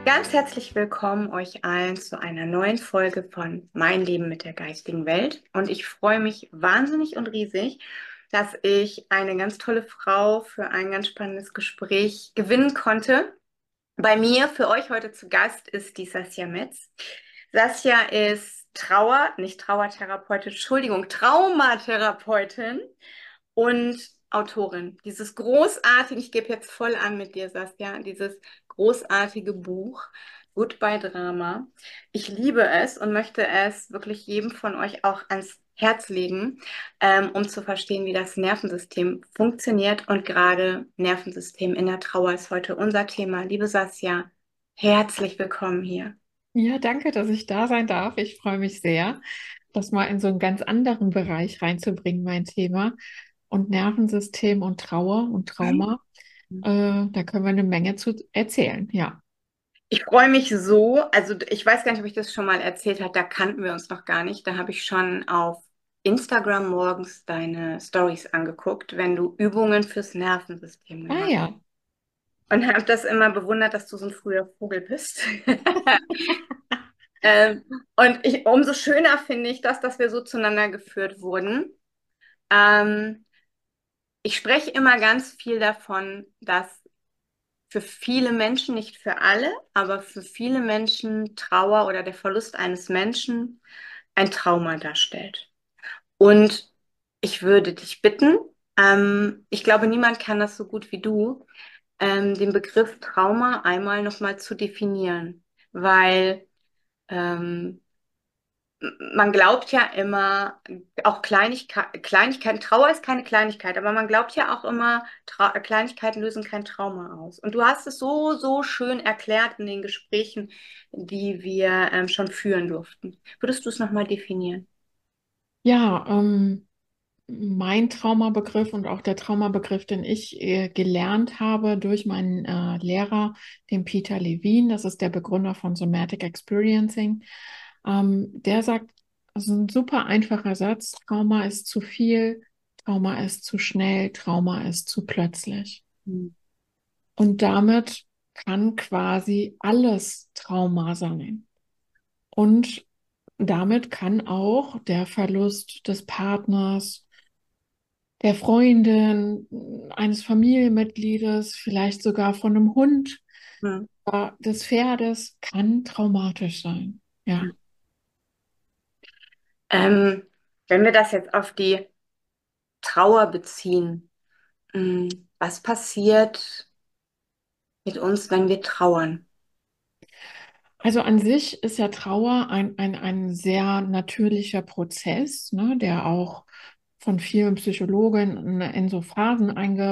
Ganz herzlich willkommen euch allen zu einer neuen Folge von Mein Leben mit der geistigen Welt. Und ich freue mich wahnsinnig und riesig, dass ich eine ganz tolle Frau für ein ganz spannendes Gespräch gewinnen konnte. Bei mir für euch heute zu Gast ist die Sasja Metz. Sasja ist nicht Trauertherapeutin, Entschuldigung, Traumatherapeutin und Autorin. Dieses großartige, ich gebe jetzt voll an mit dir, Saskia, dieses großartige Buch Goodbye Drama. Ich liebe es und möchte es wirklich jedem von euch auch ans Herz legen, um zu verstehen, wie das Nervensystem funktioniert. Und gerade Nervensystem in der Trauer ist heute unser Thema. Liebe Saskia, herzlich willkommen hier. Ja, danke, dass ich da sein darf. Ich freue mich sehr, das mal in so einen ganz anderen Bereich reinzubringen, mein Thema. Und Nervensystem und Trauer und Trauma, da können wir eine Menge zu erzählen. Ja. Ich freue mich so, also ich weiß gar nicht, ob ich das schon mal erzählt habe, da kannten wir uns noch gar nicht. Da habe ich schon auf Instagram morgens deine Stories angeguckt, wenn du Übungen fürs Nervensystem Ah gemacht ja. hast. Und habe das immer bewundert, dass du so ein früher Vogel bist. Umso schöner finde ich das, dass wir so zueinander geführt wurden. Ähm, Ich spreche immer ganz viel davon, dass für viele Menschen, nicht für alle, aber für viele Menschen Trauer oder der Verlust eines Menschen ein Trauma darstellt. Und ich würde dich bitten, ich glaube, niemand kann das so gut wie du, den Begriff Trauma einmal nochmal zu definieren, weil ähm, man glaubt ja immer, auch Kleinigkeiten, Trauer ist keine Kleinigkeit, aber man glaubt ja auch immer, Kleinigkeiten lösen kein Trauma aus. Und du hast es so, so schön erklärt in den Gesprächen, die wir schon führen durften. Würdest du es nochmal definieren? Ja, mein Traumabegriff und auch der Traumabegriff, den ich gelernt habe durch meinen Lehrer, den Peter Levine, das ist der Begründer von Somatic Experiencing, der sagt, das ist ein super einfacher Satz: Trauma ist zu viel, Trauma ist zu schnell, Trauma ist zu plötzlich. Hm. Und damit kann quasi alles Trauma sein. Und damit kann auch der Verlust des Partners, der Freundin, eines Familienmitgliedes, vielleicht sogar von einem Hund, Hm. des Pferdes, kann traumatisch sein. Ja. Wenn wir das jetzt auf die Trauer beziehen, was passiert mit uns, wenn wir trauern? Also an sich ist ja Trauer ein sehr natürlicher Prozess, ne, der auch von vielen Psychologen in so Phasen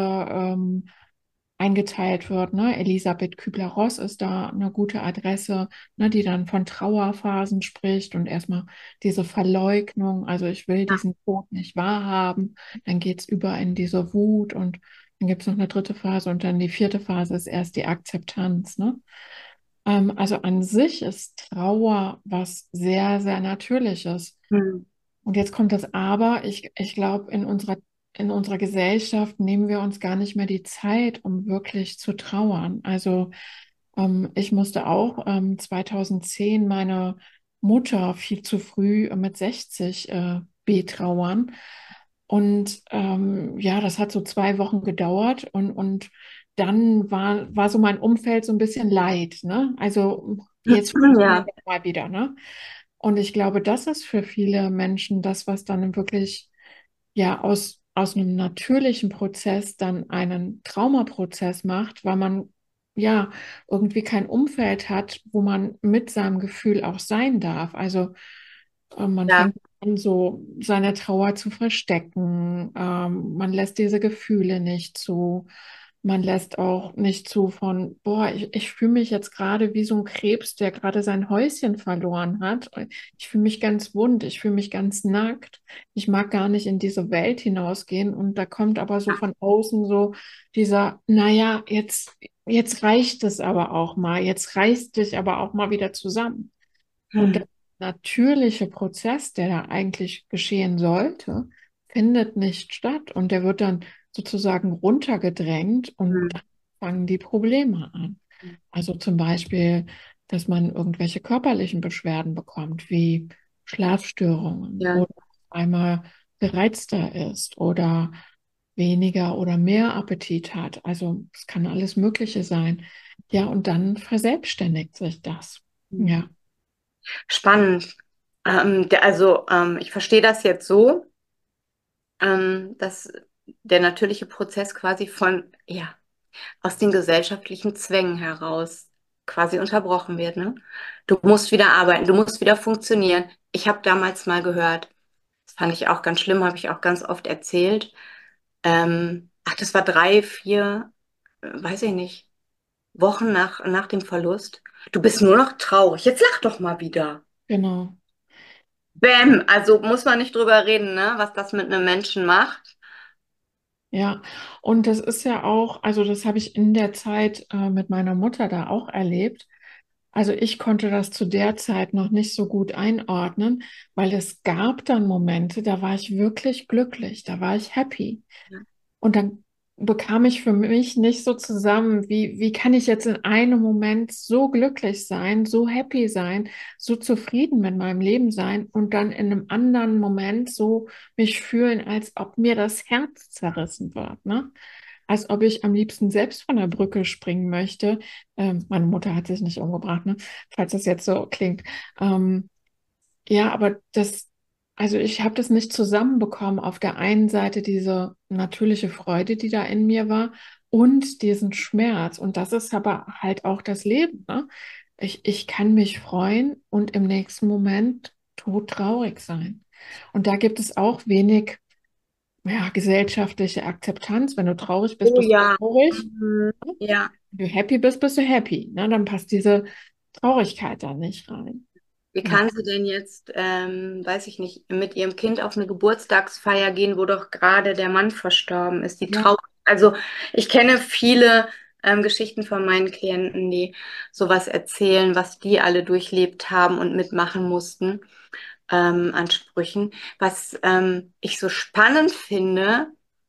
eingeteilt wird. Ne? Elisabeth Kübler-Ross ist da eine gute Adresse, ne, die dann von Trauerphasen spricht und erstmal diese Verleugnung, also ich will diesen Tod nicht wahrhaben, dann geht es über in diese Wut und dann gibt es noch eine dritte Phase und dann die vierte Phase ist erst die Akzeptanz. Ne? Also an sich ist Trauer was sehr, sehr Natürliches. Hm. Und jetzt kommt das Aber. Ich glaube, in unserer Gesellschaft nehmen wir uns gar nicht mehr die Zeit, um wirklich zu trauern. Also ich musste auch 2010 meine Mutter viel zu früh mit 60 betrauern. Und ja, das hat so 2 Wochen gedauert und dann war so mein Umfeld so ein bisschen leid, ne? Also jetzt funktioniert Ja. das mal wieder, ne? Und ich glaube, das ist für viele Menschen das, was dann wirklich ja aus einem natürlichen Prozess dann einen Traumaprozess macht, weil man ja irgendwie kein Umfeld hat, wo man mit seinem Gefühl auch sein darf. Also man Ja. fängt an, so seine Trauer zu verstecken. Man lässt diese Gefühle nicht zu. Man lässt auch nicht zu von, boah, ich fühle mich jetzt gerade wie so ein Krebs, der gerade sein Häuschen verloren hat. Ich fühle mich ganz wund, ich fühle mich ganz nackt. Ich mag gar nicht in diese Welt hinausgehen. Und da kommt aber so von außen so dieser, naja, jetzt reicht es aber auch mal. Jetzt reißt dich aber auch mal wieder zusammen. Und Hm. der natürliche Prozess, der da eigentlich geschehen sollte, findet nicht statt. Und der wird dann sozusagen runtergedrängt und Hm. dann fangen die Probleme an. Also zum Beispiel, dass man irgendwelche körperlichen Beschwerden bekommt, wie Schlafstörungen Ja. oder einmal gereizter ist oder weniger oder mehr Appetit hat. Also es kann alles Mögliche sein. Ja, und dann verselbstständigt sich das. Ja, Spannend. Ich verstehe das jetzt so, dass der natürliche Prozess quasi ja, aus den gesellschaftlichen Zwängen heraus quasi unterbrochen wird, ne? Du musst wieder arbeiten, du musst wieder funktionieren. Ich habe damals mal gehört, das fand ich auch ganz schlimm, habe ich auch ganz oft erzählt. Das war 3, 4, weiß ich nicht, Wochen nach dem Verlust. Du bist nur noch traurig. Jetzt lach doch mal wieder. genau. Bäm, also muss man nicht drüber reden, ne, was das mit einem Menschen macht. Ja, und das ist ja auch, also das habe ich in der Zeit mit meiner Mutter da auch erlebt. Also ich konnte das zu der Zeit noch nicht so gut einordnen, weil es gab dann Momente, da war ich wirklich glücklich, da war ich happy. Und dann bekam ich für mich nicht so zusammen, wie kann ich jetzt in einem Moment so glücklich sein, so happy sein, so zufrieden mit meinem Leben sein und dann in einem anderen Moment so mich fühlen, als ob mir das Herz zerrissen wird, ne? Als ob ich am liebsten selbst von der Brücke springen möchte. Meine Mutter hat sich nicht umgebracht, ne? Falls das jetzt so klingt. Ähm, ja, aber also ich habe das nicht zusammenbekommen. Auf der einen Seite diese natürliche Freude, die da in mir war, und diesen Schmerz. Und das ist aber halt auch das Leben, ne? Ich kann mich freuen und im nächsten Moment todtraurig sein. Und da gibt es auch wenig, ja, gesellschaftliche Akzeptanz. Wenn du traurig bist, Oh bist du ja. traurig. Mhm. Ja. Wenn du happy bist, bist du happy. Ne? Dann passt diese Traurigkeit da nicht rein. Wie Ja, kann sie denn jetzt, weiß ich nicht, mit ihrem Kind auf eine Geburtstagsfeier gehen, wo doch gerade der Mann verstorben ist? Die ja. Trauer. Also ich kenne viele Geschichten von meinen Klienten, die sowas erzählen, was die alle durchlebt haben und mitmachen mussten, an Sprüchen. Was ich so spannend finde,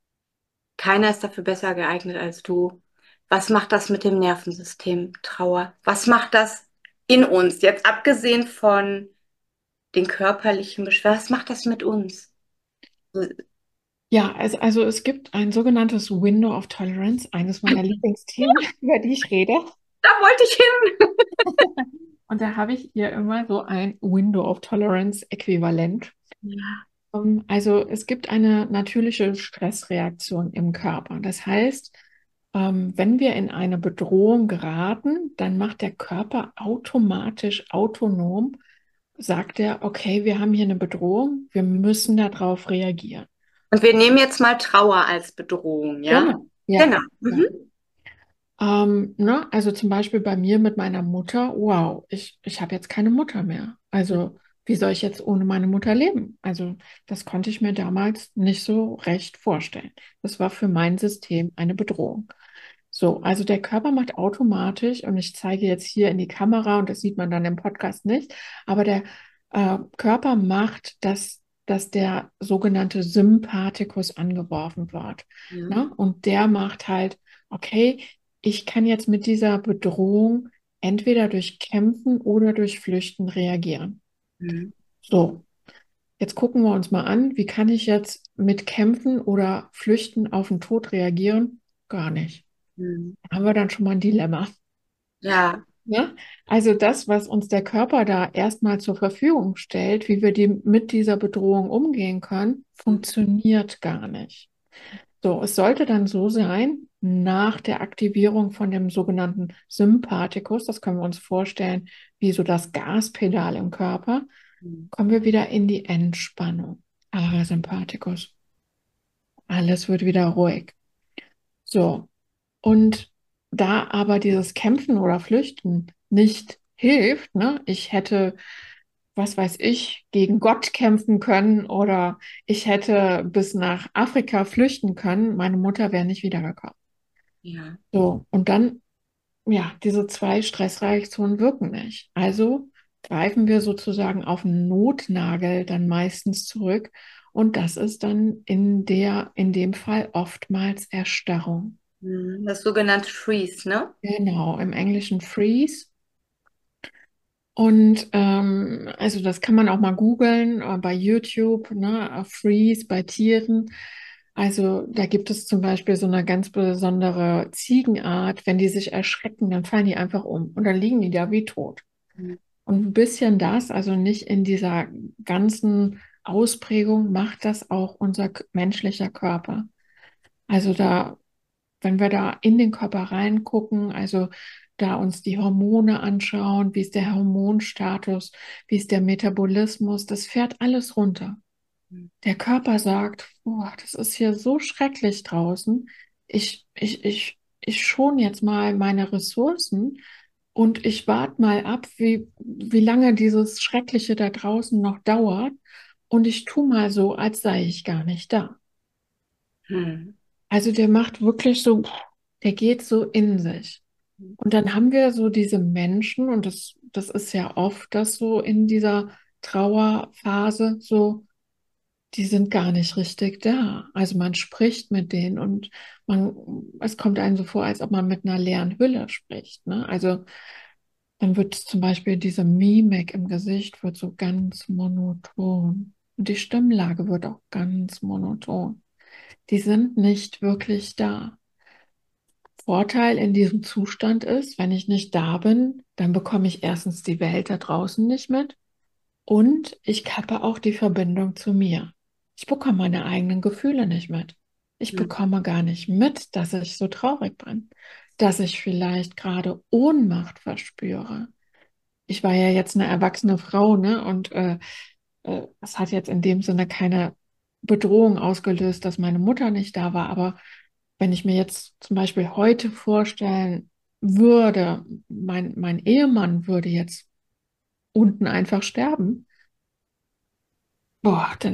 keiner ist dafür besser geeignet als du. Was macht das mit dem Nervensystem, Trauer? Was macht das in uns? Jetzt abgesehen von den körperlichen Beschwerden, was macht das mit uns? Da Ja, also es gibt ein sogenanntes Window of Tolerance, eines meiner Lieblingsthemen, über die ich rede. wollte ich hin. Und da habe ich hier immer so ein Window of Tolerance Äquivalent. Ja. Also es gibt eine natürliche Stressreaktion im Körper. Das heißt, wenn wir in eine Bedrohung geraten, dann macht der Körper automatisch autonom, sagt er, okay, wir haben hier eine Bedrohung, wir müssen darauf reagieren. Und wir nehmen jetzt mal Trauer als Bedrohung, ja? Genau, ja. Genau. Ja. Mhm. Ne? Also zum Beispiel bei mir mit meiner Mutter, wow, ich habe jetzt keine Mutter mehr. Also wie soll ich jetzt ohne meine Mutter leben? Also das konnte ich mir damals nicht so recht vorstellen. Das war für mein System eine Bedrohung. So, also der Körper macht automatisch, und ich zeige jetzt hier in die Kamera, und das sieht man dann im Podcast nicht, aber der Körper macht, dass der sogenannte Sympathikus angeworfen wird. Ja. Ne? Und der macht halt, okay, ich kann jetzt mit dieser Bedrohung entweder durch Kämpfen oder durch Flüchten reagieren. Mhm. So, jetzt gucken wir uns mal an, wie kann ich jetzt mit Kämpfen oder Flüchten auf den Tod reagieren? Gar nicht. Mhm. Da haben wir dann schon mal ein Dilemma. Ja. Ne? Also das, was uns der Körper da erstmal zur Verfügung stellt, wie wir mit dieser Bedrohung umgehen können, funktioniert gar nicht. So, es sollte dann so sein, nach der Aktivierung von dem sogenannten Sympathikus, das können wir uns vorstellen, wie so das Gaspedal im Körper, Mhm. kommen wir wieder in die Entspannung. Parasympathikus. Alles wird wieder ruhig. So, und da aber dieses Kämpfen oder Flüchten nicht hilft, ne, ich hätte, was weiß ich, gegen Gott kämpfen können oder ich hätte bis nach Afrika flüchten können, meine Mutter wäre nicht wiedergekommen. Ja. So, und dann, ja, diese zwei Stressreaktionen wirken nicht. Also greifen wir sozusagen auf einen Notnagel dann meistens zurück und das ist dann in dem Fall oftmals Erstarrung. Das sogenannte Freeze, ne? Genau, im Englischen Freeze. Und also das kann man auch mal googeln bei YouTube, ne, Freeze bei Tieren. Also da gibt es zum Beispiel so eine ganz besondere Ziegenart. Wenn die sich erschrecken, dann fallen die einfach um und dann liegen die da wie tot. Mhm. Und ein bisschen das, also nicht in dieser ganzen Ausprägung, macht das auch unser menschlicher Körper. Also da, wenn wir da in den Körper reingucken, also da uns die Hormone anschauen, wie ist der Hormonstatus, wie ist der Metabolismus, das fährt alles runter. Der Körper sagt, boah, das ist hier so schrecklich draußen. Ich schone jetzt mal meine Ressourcen und ich warte mal ab, wie lange dieses Schreckliche da draußen noch dauert. Und ich tu mal so, als sei ich gar nicht da. Mhm. Also der macht wirklich so, der geht so in sich. Und dann haben wir so diese Menschen, und das ist ja oft das so in dieser Trauerphase, so, die sind gar nicht richtig da. Also man spricht mit denen und es kommt einem so vor, als ob man mit einer leeren Hülle spricht, ne? Also dann wird zum Beispiel diese Mimik im Gesicht wird so ganz monoton. Und die Stimmlage wird auch ganz monoton. Die sind nicht wirklich da. Vorteil in diesem Zustand ist, wenn ich nicht da bin, dann bekomme ich erstens die Welt da draußen nicht mit und ich kappe auch die Verbindung zu mir. Ich bekomme meine eigenen Gefühle nicht mit. Ich Mhm. bekomme gar nicht mit, dass ich so traurig bin, dass ich vielleicht gerade Ohnmacht verspüre. Ich war ja jetzt eine erwachsene Frau, ne? Und es hat jetzt in dem Sinne keine Bedrohung ausgelöst, dass meine Mutter nicht da war. Aber wenn ich mir jetzt zum Beispiel heute vorstellen würde, mein Ehemann würde jetzt unten einfach sterben, boah,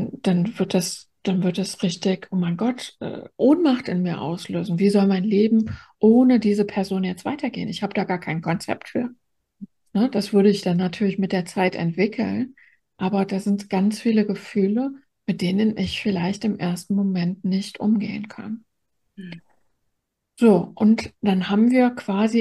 dann wird das richtig, oh mein Gott, Ohnmacht in mir auslösen. Wie soll mein Leben ohne diese Person jetzt weitergehen? Ich habe da gar kein Konzept für. Ne? Das würde ich dann natürlich mit der Zeit entwickeln, aber da sind ganz viele Gefühle, mit denen ich vielleicht im ersten Moment nicht umgehen kann. So, und dann haben wir quasi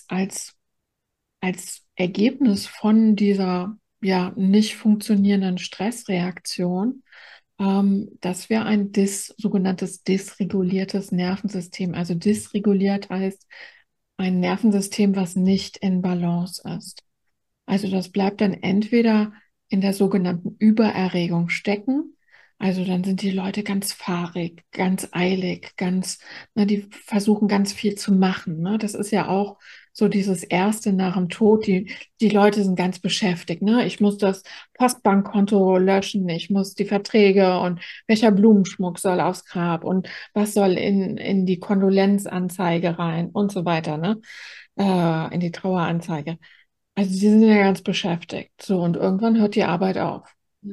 als Ergebnis von dieser ja nicht funktionierenden Stressreaktion, dass wir ein sogenanntes dysreguliertes Nervensystem, also dysreguliert heißt ein Nervensystem, was nicht in Balance ist. Also das bleibt dann entweder in der sogenannten Übererregung stecken. Also dann sind die Leute ganz fahrig, ganz eilig, die versuchen ganz viel zu machen. Ne? Das ist ja auch so dieses Erste nach dem Tod. Die Leute sind ganz beschäftigt. Ne? Ich muss das Postbankkonto löschen, ich muss die Verträge und welcher Blumenschmuck soll aufs Grab und was soll in die Kondolenzanzeige rein und so weiter, ne? In die Traueranzeige. Also sie sind ja ganz beschäftigt. So, und irgendwann hört die Arbeit auf.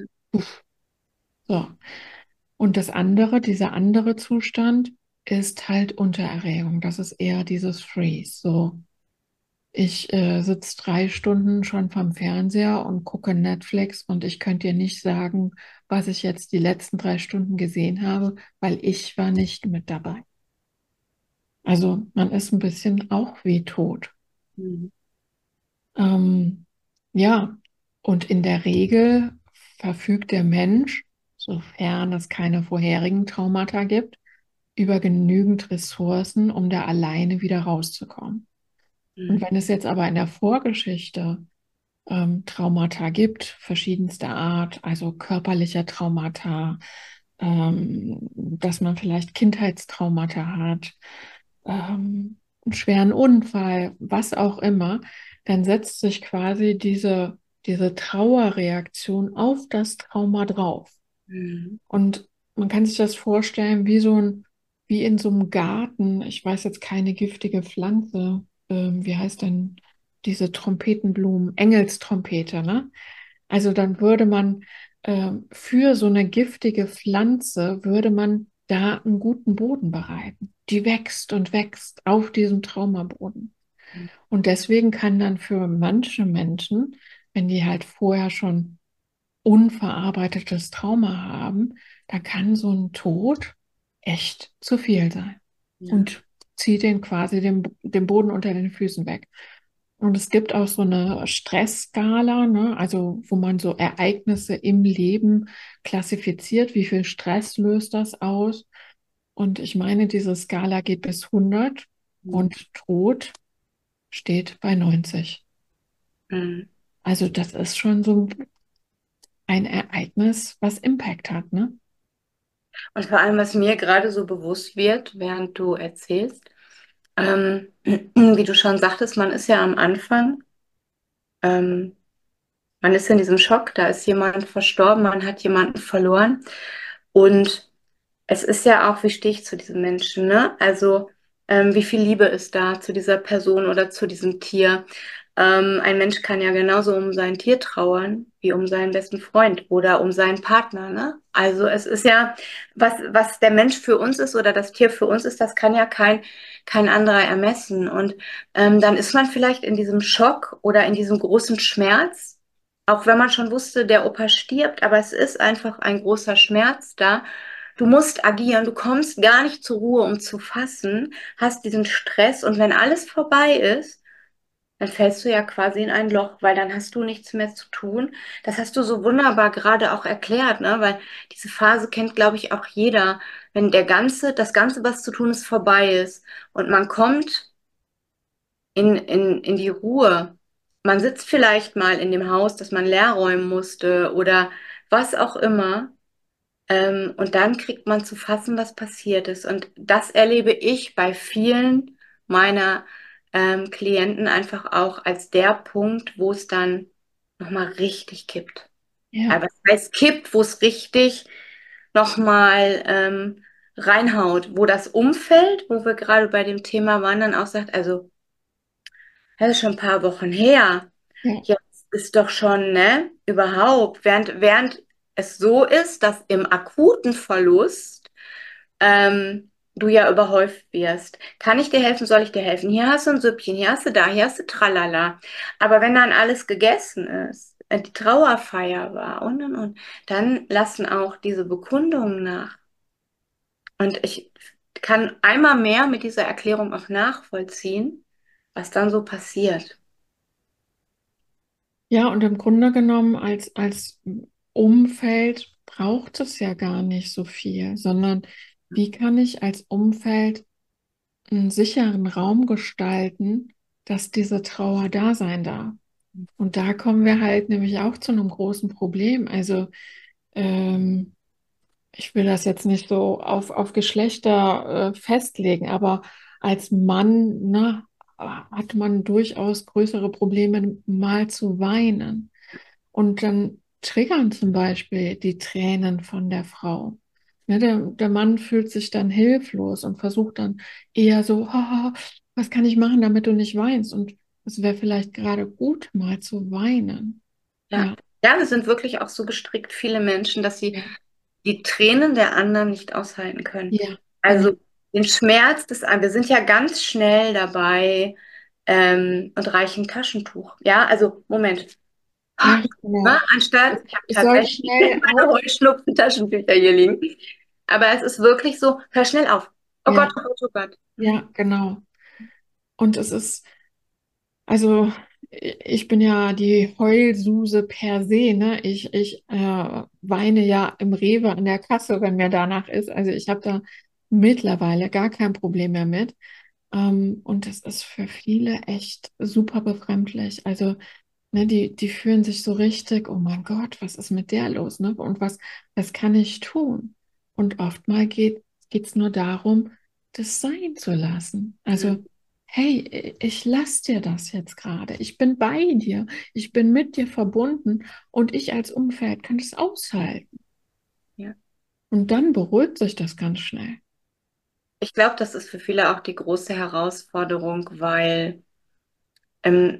So. Und dieser andere Zustand ist halt Untererregung. Das ist eher dieses Freeze. So, ich sitze 3 Stunden schon vorm Fernseher und gucke Netflix und ich könnte dir nicht sagen, was ich jetzt die letzten 3 Stunden gesehen habe, weil ich war nicht mit dabei. Also man ist ein bisschen auch wie tot. Mhm. Ähm, ja, und in der Regel verfügt der Mensch, sofern es keine vorherigen Traumata gibt, über genügend Ressourcen, um da alleine wieder rauszukommen. Und Mhm. wenn es jetzt aber in der Vorgeschichte Traumata gibt, verschiedenster Art, also körperliche Traumata, dass man vielleicht Kindheitstraumata hat, einen schweren Unfall, was auch immer, dann setzt sich quasi diese Trauerreaktion auf das Trauma drauf. Mhm. Und man kann sich das vorstellen wie in so einem Garten. Ich weiß jetzt keine giftige Pflanze. Wie heißt denn diese Trompetenblumen? Engelstrompete, ne? Also dann würde man für so eine giftige Pflanze würde man da einen guten Boden bereiten. Die wächst und wächst auf diesem Traumaboden. Und deswegen kann dann für manche Menschen, wenn die halt vorher schon unverarbeitetes Trauma haben, da kann so ein Tod echt zu viel sein. Ja. Und zieht den quasi den Boden unter den Füßen weg. Und es gibt auch so eine Stressskala, ne? Also wo man so Ereignisse im Leben klassifiziert, wie viel Stress löst das aus. Und ich meine, diese Skala geht bis 100 Mhm. und Tod steht bei 90. Mhm. Also das ist schon so ein Ereignis, was Impact hat, ne? Und vor allem, was mir gerade so bewusst wird, während du erzählst, wie du schon sagtest, man ist ja am Anfang, ähm, man ist in diesem Schock, da ist jemand verstorben, man hat jemanden verloren. Und es ist ja auch, wie stehe ich zu diesem Menschen, ne? Also, wie viel Liebe ist da zu dieser Person oder zu diesem Tier? Ein Mensch kann ja genauso um sein Tier trauern, wie um seinen besten Freund oder um seinen Partner, ne? Also, es ist ja, was der Mensch für uns ist oder das Tier für uns ist, das kann ja kein anderer ermessen. Und dann ist man vielleicht in diesem Schock oder in diesem großen Schmerz, auch wenn man schon wusste, der Opa stirbt, aber es ist einfach ein großer Schmerz da. Du musst agieren, du kommst gar nicht zur Ruhe, um zu fassen, hast diesen Stress und wenn alles vorbei ist, dann fällst du ja quasi in ein Loch, weil dann hast du nichts mehr zu tun. Das hast du so wunderbar gerade auch erklärt, ne? Weil diese Phase kennt, glaube ich, auch jeder, wenn das Ganze, was zu tun ist, vorbei ist und man kommt in die Ruhe. Man sitzt vielleicht mal in dem Haus, das man leer räumen musste oder was auch immer. Und dann kriegt man zu fassen, was passiert ist. Und das erlebe ich bei vielen meiner Klienten einfach auch als der Punkt, wo es dann nochmal richtig kippt. Ja, Aber was heißt kippt, wo es richtig nochmal reinhaut, wo das Umfeld, wo wir gerade bei dem Thema waren, dann auch sagt, also, das ist schon ein paar Wochen her. ja, Jetzt ist doch schon, ne, überhaupt, während es so ist, dass im akuten Verlust du ja überhäuft wirst. Kann ich dir helfen? Soll ich dir helfen? Hier hast du ein Süppchen, hier hast du da, hier hast du Tralala. Aber wenn dann alles gegessen ist, die Trauerfeier war und, dann lassen auch diese Bekundungen nach. Und ich kann einmal mehr mit dieser Erklärung auch nachvollziehen, was dann so passiert. ja, und im Grunde genommen als Umfeld braucht es ja gar nicht so viel, sondern wie kann ich als Umfeld einen sicheren Raum gestalten, dass diese Trauer da sein darf? Und da kommen wir halt nämlich auch zu einem großen Problem. Also ähm, ich will das jetzt nicht so auf Geschlechter festlegen, aber als Mann, ne, hat man durchaus größere Probleme, mal zu weinen. Und dann triggern zum Beispiel die Tränen von der Frau. Ne, der Mann fühlt sich dann hilflos und versucht dann eher so, "Haha, was kann ich machen, damit du nicht weinst?" Und es wäre vielleicht gerade gut, mal zu weinen. Ja. Ja, Ja, wir sind wirklich auch so gestrickt, viele Menschen, dass sie ja, die Tränen der anderen nicht aushalten können. ja, genau. Also den Schmerz des anderen, wir sind ja ganz schnell dabei und reichen Taschentuch. Ja, also Moment. Ja, Ne? genau. Anstatt, Es, ich habe es soll tatsächlich schnell meine auf. Heuschnupfen-Taschentücher hier liegen. Aber es ist wirklich so, hör schnell auf. Oh Ja, Gott, oh Gott, oh Gott. Mhm. ja, genau. Und es ist, also ich bin ja die Heulsuse per se, ne? Ich weine ja im Rewe an der Kasse, wenn mir danach ist. Also ich habe da mittlerweile gar kein Problem mehr mit. Und das ist für viele echt super befremdlich. Also, ne, die fühlen sich so richtig, oh mein Gott, was ist mit der los, ne? Und was kann ich tun? Und oftmal geht's nur darum, das sein zu lassen. Also, Mhm. hey, ich lass dir das jetzt gerade. Ich bin bei dir. Ich bin mit dir verbunden und ich als Umfeld kann es aushalten. Ja. Und dann beruhigt sich das ganz schnell. Ich glaube, das ist für viele auch die große Herausforderung, weil ähm,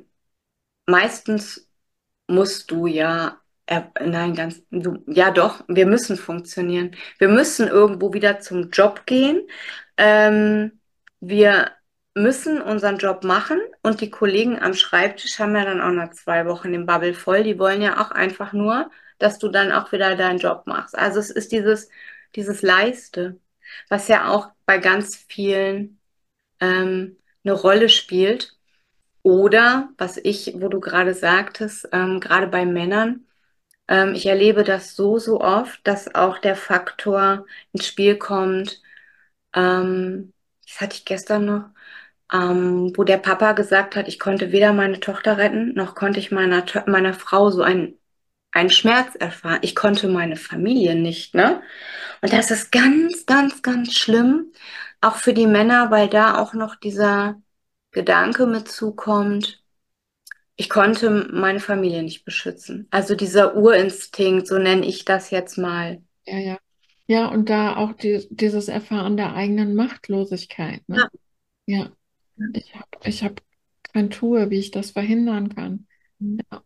meistens musst du ja, nein, ja doch, wir müssen funktionieren. Wir müssen irgendwo wieder zum Job gehen. Wir müssen unseren Job machen und die Kollegen am Schreibtisch haben ja dann auch nach 2 Wochen den Bubble voll. Die wollen ja auch einfach nur, dass du dann auch wieder deinen Job machst. Also es ist dieses Leiste, was ja auch bei ganz vielen eine Rolle spielt. Oder, wo du gerade sagtest, gerade bei Männern, ich erlebe das so oft, dass auch der Faktor ins Spiel kommt. Das hatte ich gestern noch, wo der Papa gesagt hat, ich konnte weder meine Tochter retten, noch konnte ich meiner Frau so einen Schmerz erfahren. Ich konnte meine Familie nicht, ne? Und das ist ganz schlimm, auch für die Männer, weil da auch noch dieser Gedanke mit zukommt, ich konnte meine Familie nicht beschützen. Also dieser Urinstinkt, so nenne ich das jetzt mal. Ja, ja. Ja, und da auch dieses Erfahren der eigenen Machtlosigkeit, ne? Ja. Ja, ich hab kein Tool, wie ich das verhindern kann. Ja.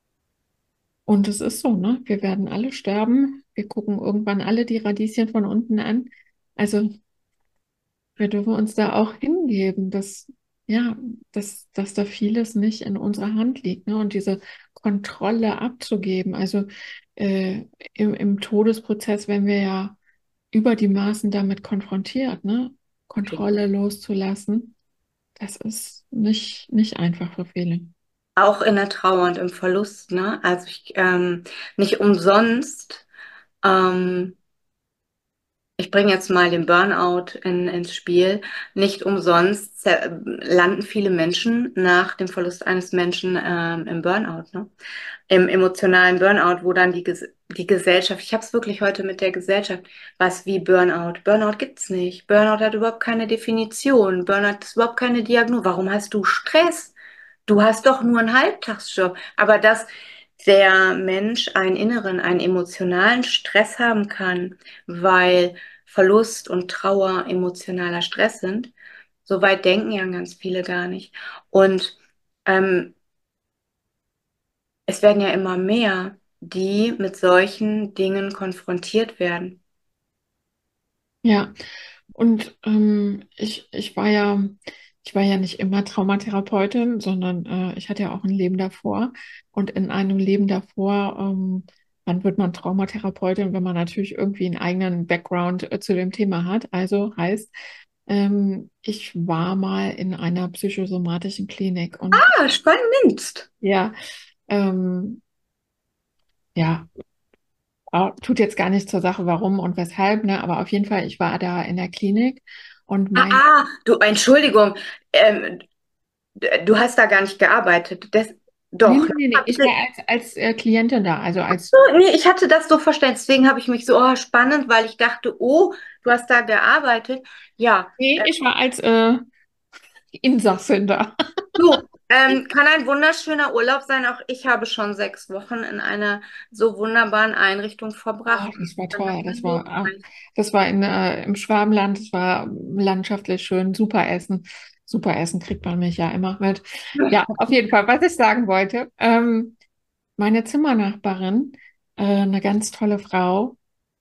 Und es ist so, ne? Wir werden alle sterben. Wir gucken irgendwann alle die Radieschen von unten an. Also wir dürfen uns da auch hingeben, ja, dass da vieles nicht in unserer Hand liegt, ne? Und diese Kontrolle abzugeben. Also äh, im Todesprozess werden wir ja über die Maßen damit konfrontiert, ne? Kontrolle loszulassen. Das ist nicht einfach für viele. Auch in der Trauer und im Verlust, ne? Nicht umsonst. Ähm, Ich bringe jetzt mal den Burnout ins Spiel. Nicht umsonst landen viele Menschen nach dem Verlust eines Menschen im Burnout, ne? Im emotionalen Burnout, wo dann die Gesellschaft, ich habe es wirklich heute mit der Gesellschaft, was wie Burnout. Burnout gibt's nicht. Burnout hat überhaupt keine Definition. Burnout ist überhaupt keine Diagnose. Warum hast du Stress? Du hast doch nur einen Halbtagsjob. Aber dass der Mensch einen emotionalen Stress haben kann, weil Verlust und Trauer emotionaler Stress sind, so weit denken ja ganz viele gar nicht. Und ähm, es werden ja immer mehr, die mit solchen Dingen konfrontiert werden. Ja, und ich war ja nicht immer Traumatherapeutin, sondern ich hatte ja auch ein Leben davor. Und in einem Leben davor, wann wird man Traumatherapeutin, wenn man natürlich irgendwie einen eigenen Background zu dem Thema hat? Also heißt, ich war mal in einer psychosomatischen Klinik und Ah, spannend. ja, ähm, ja, tut jetzt gar nicht zur Sache, warum und weshalb, ne? Aber auf jeden Fall, ich war da in der Klinik und mein Du, Entschuldigung, ähm, du hast da gar nicht gearbeitet. Nee, Doch, nee, ne? nee, nee. Ich war als Klientin da, also als, Nee, ich hatte das so verstanden. Deswegen habe ich mich so, oh, spannend, weil ich dachte, oh, du hast da gearbeitet. Ja, nee, ich war als Insassin da. du, kann ein wunderschöner Urlaub sein. Auch ich habe schon 6 Wochen in einer so wunderbaren Einrichtung Oh, verbracht. das war Das toll. war hilfreich. Das war im Schwabenland, das war landschaftlich schön, super Essen. Super Essen kriegt man mich ja immer mit. Ja, auf jeden Fall, was ich sagen wollte, meine Zimmernachbarin, eine ganz tolle Frau,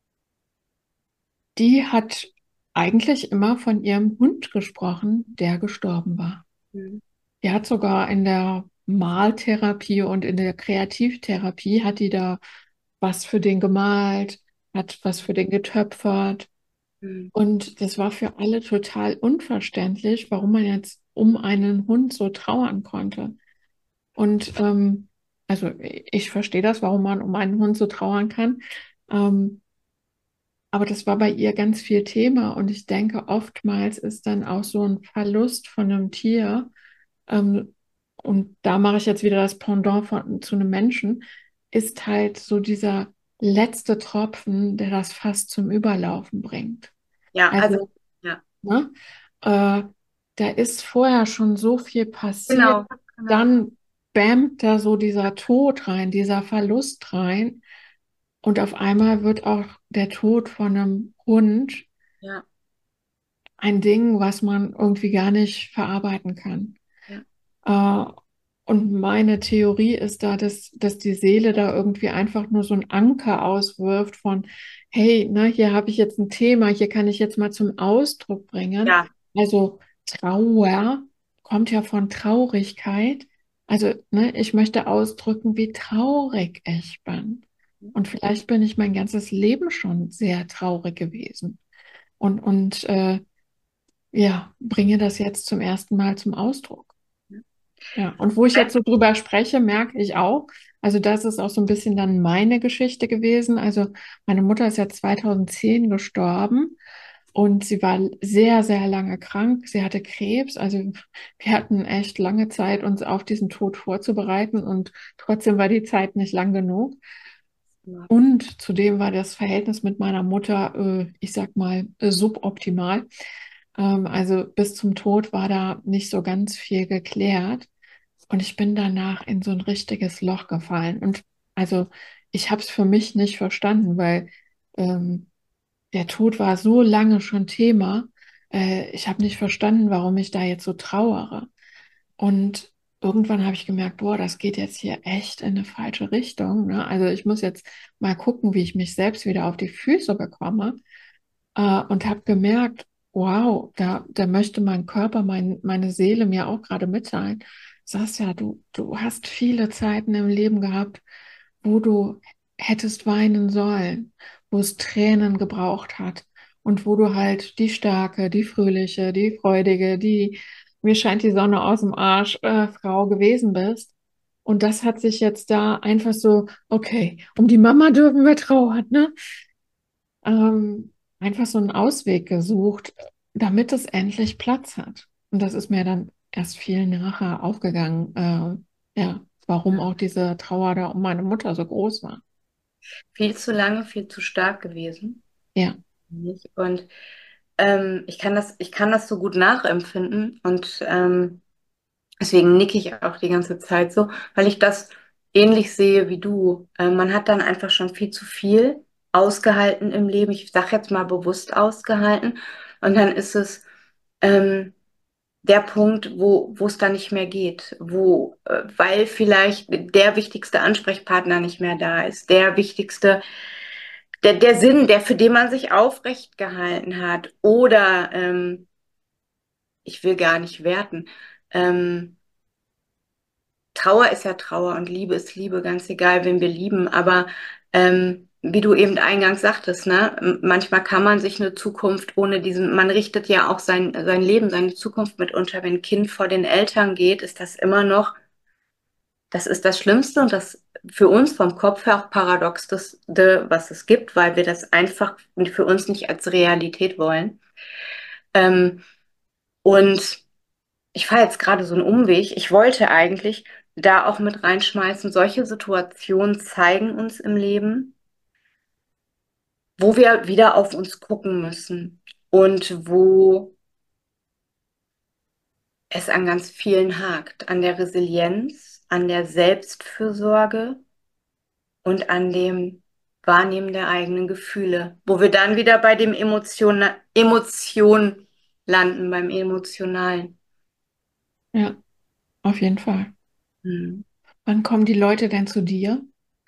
die hat eigentlich immer von ihrem Hund gesprochen, der gestorben war. Mhm. Die hat sogar in der Maltherapie und in der Kreativtherapie hat die da was für den gemalt, hat was für den getöpfert. Mhm. Und das war für alle total unverständlich, warum man jetzt um einen Hund so trauern konnte. Und also ich verstehe das, warum man um einen Hund so trauern kann. Ähm, aber das war bei ihr ganz viel Thema. Und ich denke, oftmals ist dann auch so ein Verlust von einem Tier. Ähm, und da mache ich jetzt wieder das Pendant zu einem Menschen, ist halt so dieser letzte Tropfen, der das Fass zum Überlaufen bringt. Ja, also, Also, ja, ne, äh, da ist vorher schon so viel passiert, genau, genau. dann bämmt da so dieser Tod rein, dieser Verlust rein und auf einmal wird auch der Tod von einem Hund Ja, ein Ding, was man irgendwie gar nicht verarbeiten kann. ja, Äh, und meine Theorie ist da, dass die Seele da irgendwie einfach nur so einen Anker auswirft von, hey, ne, hier habe ich jetzt ein Thema, hier kann ich jetzt mal zum Ausdruck bringen. ja, Also Trauer kommt ja von Traurigkeit. Also, ne, ich möchte ausdrücken, wie traurig ich bin. Und vielleicht bin ich mein ganzes Leben schon sehr traurig gewesen. Und ja, bringe das jetzt zum ersten Mal zum Ausdruck. Ja, und wo ich jetzt so drüber spreche, merke ich auch, also das ist auch so ein bisschen dann meine Geschichte gewesen. Also meine Mutter ist ja 2010 gestorben und sie war sehr, sehr lange krank. Sie hatte Krebs. Also wir hatten echt lange Zeit, uns auf diesen Tod vorzubereiten und trotzdem war die Zeit nicht lang genug. Und zudem war das Verhältnis mit meiner Mutter, ich sag mal, suboptimal. Also bis zum Tod war da nicht so ganz viel geklärt. Und ich bin danach in so ein richtiges Loch gefallen. Und also ich habe es für mich nicht verstanden, weil ähm, der Tod war so lange schon Thema. Ich habe nicht verstanden, warum ich da jetzt so trauere. Und irgendwann habe ich gemerkt, boah, das geht jetzt hier echt in eine falsche Richtung, ne? Also ich muss jetzt mal gucken, wie ich mich selbst wieder auf die Füße bekomme. Und habe gemerkt, wow, da möchte mein Körper, meine Seele mir auch gerade mitteilen. Saskia, du hast viele Zeiten im Leben gehabt, wo du hättest weinen sollen, wo es Tränen gebraucht hat und wo du halt die starke, die fröhliche, die freudige, die mir scheint die Sonne aus dem Arsch Frau gewesen bist. Und das hat sich jetzt da einfach so, okay, um die Mama dürfen wir trauern, ne? Einfach so einen Ausweg gesucht, damit es endlich Platz hat. Und das ist mir dann erst viel nachher aufgegangen, ja, warum auch diese Trauer da um meine Mutter so groß war. Viel zu lange, viel zu stark gewesen. Ja, Nicht? Und ich kann das so gut nachempfinden und deswegen nicke ich auch die ganze Zeit so, weil ich das ähnlich sehe wie du. Man hat dann einfach schon viel zu viel ausgehalten im Leben. Ich sage jetzt mal bewusst ausgehalten. Und dann ist es ähm, der Punkt, wo es dann nicht mehr geht, weil vielleicht der wichtigste Ansprechpartner nicht mehr da ist, der wichtigste, der Sinn, für den man sich aufrecht gehalten hat. Oder ich will gar nicht werten. Ähm, Trauer ist ja Trauer und Liebe ist Liebe, ganz egal, wen wir lieben. Aber wie du eben eingangs sagtest, ne, manchmal kann man sich eine Zukunft ohne diesen, man richtet ja auch sein Leben, seine Zukunft mit unter. Wenn ein Kind vor den Eltern geht, ist das immer noch, das ist das Schlimmste und das für uns vom Kopf her auch paradoxeste, was es gibt, weil wir das einfach für uns nicht als Realität wollen. Ähm, und ich fahre jetzt gerade so einen Umweg. Ich wollte eigentlich da auch mit reinschmeißen, solche Situationen zeigen uns im Leben, wo wir wieder auf uns gucken müssen und wo es an ganz vielen hakt, an der Resilienz, an der Selbstfürsorge und an dem Wahrnehmen der eigenen Gefühle, wo wir dann wieder bei dem Emotion landen, beim Emotionalen. ja, auf jeden Fall. Hm. Wann kommen die Leute denn zu dir?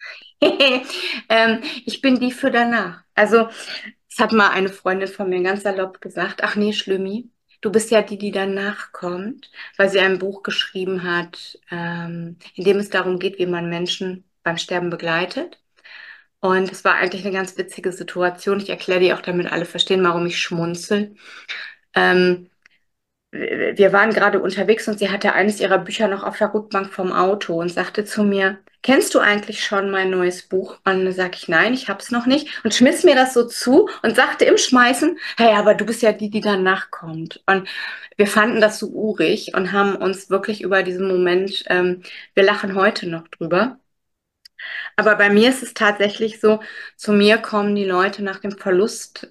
Ich bin die für danach. Also, es hat mal eine Freundin von mir ganz salopp gesagt, ach nee, Schlümmi, du bist ja die, die danach kommt, weil sie ein Buch geschrieben hat, in dem es darum geht, wie man Menschen beim Sterben begleitet. Und es war eigentlich eine ganz witzige Situation. Ich erkläre dir auch, damit alle verstehen, warum ich schmunzel. Ähm, wir waren gerade unterwegs und sie hatte eines ihrer Bücher noch auf der Rückbank vom Auto und sagte zu mir, kennst du eigentlich schon mein neues Buch? Und dann sage ich, nein, ich habe es noch nicht. Und schmiss mir das so zu und sagte im Schmeißen, hey, aber du bist ja die, die danach kommt. Und wir fanden das so urig und haben uns wirklich über diesen Moment, wir lachen heute noch drüber. Aber bei mir ist es tatsächlich so, zu mir kommen die Leute nach dem Verlust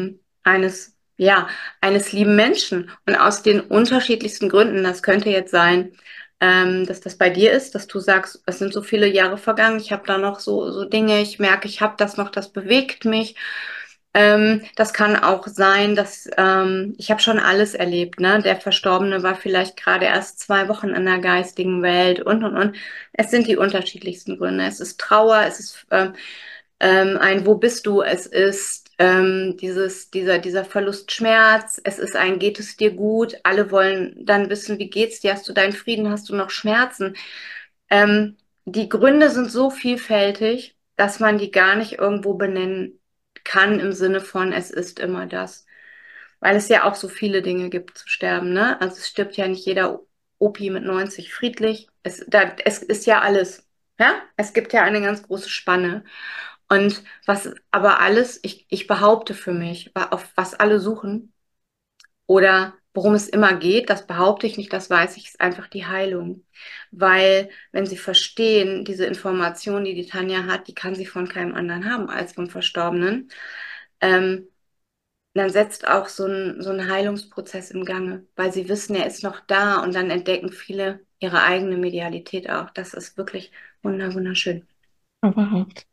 eines lieben Menschen. Und aus den unterschiedlichsten Gründen, das könnte jetzt sein, dass das bei dir ist, dass du sagst, es sind so viele Jahre vergangen, ich habe da noch so Dinge, ich merke, ich habe das noch, das bewegt mich. Das kann auch sein, dass ich habe schon alles erlebt, ne? Der Verstorbene war vielleicht gerade erst 2 Wochen in der geistigen Welt und. Es sind die unterschiedlichsten Gründe. Es ist Trauer, es ist ein Wo bist du? Es ist dieser Verlustschmerz, es ist ein Geht es dir gut? Alle wollen dann wissen, wie geht's dir? Hast du deinen Frieden? Hast du noch Schmerzen? Die Gründe sind so vielfältig, dass man die gar nicht irgendwo benennen kann im Sinne von, es ist immer das. weil es ja auch so viele Dinge gibt zu sterben, ne? Also es stirbt ja nicht jeder Opi mit 90 friedlich. Es ist ja alles, ja? Es gibt ja eine ganz große Spanne. Und was aber alles, ich behaupte für mich, auf was alle suchen oder worum es immer geht, das behaupte ich nicht, das weiß ich, ist einfach die Heilung. Weil wenn sie verstehen, diese Information, die die Tanja hat, die kann sie von keinem anderen haben als vom Verstorbenen. Ähm, dann setzt auch so ein Heilungsprozess im Gange, weil sie wissen, er ist noch da und dann entdecken viele ihre eigene Medialität auch. Das ist wirklich wunderschön. Überhaupt.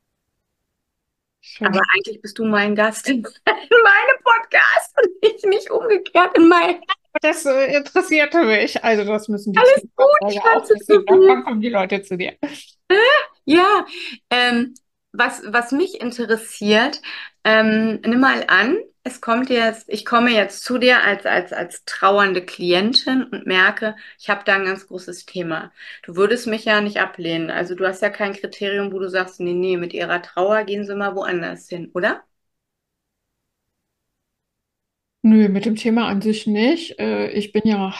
Aber Schön. eigentlich bist du mein Gast in meinem Podcast und ich nicht umgekehrt in meinem. Das interessierte mich. Also das müssen die Alles gut, Zuhörer ich ja fand auch es so wissen. süß. Wann kommen die Leute zu dir? Ja, ähm, was mich interessiert, nimm mal an, es kommt jetzt, ich komme jetzt zu dir als trauernde Klientin und merke, ich habe da ein ganz großes Thema. Du würdest mich ja nicht ablehnen. Also du hast ja kein Kriterium, wo du sagst, nee, nee, mit ihrer Trauer gehen sie mal woanders hin, oder? Nö, mit dem Thema an sich nicht. Ich bin ja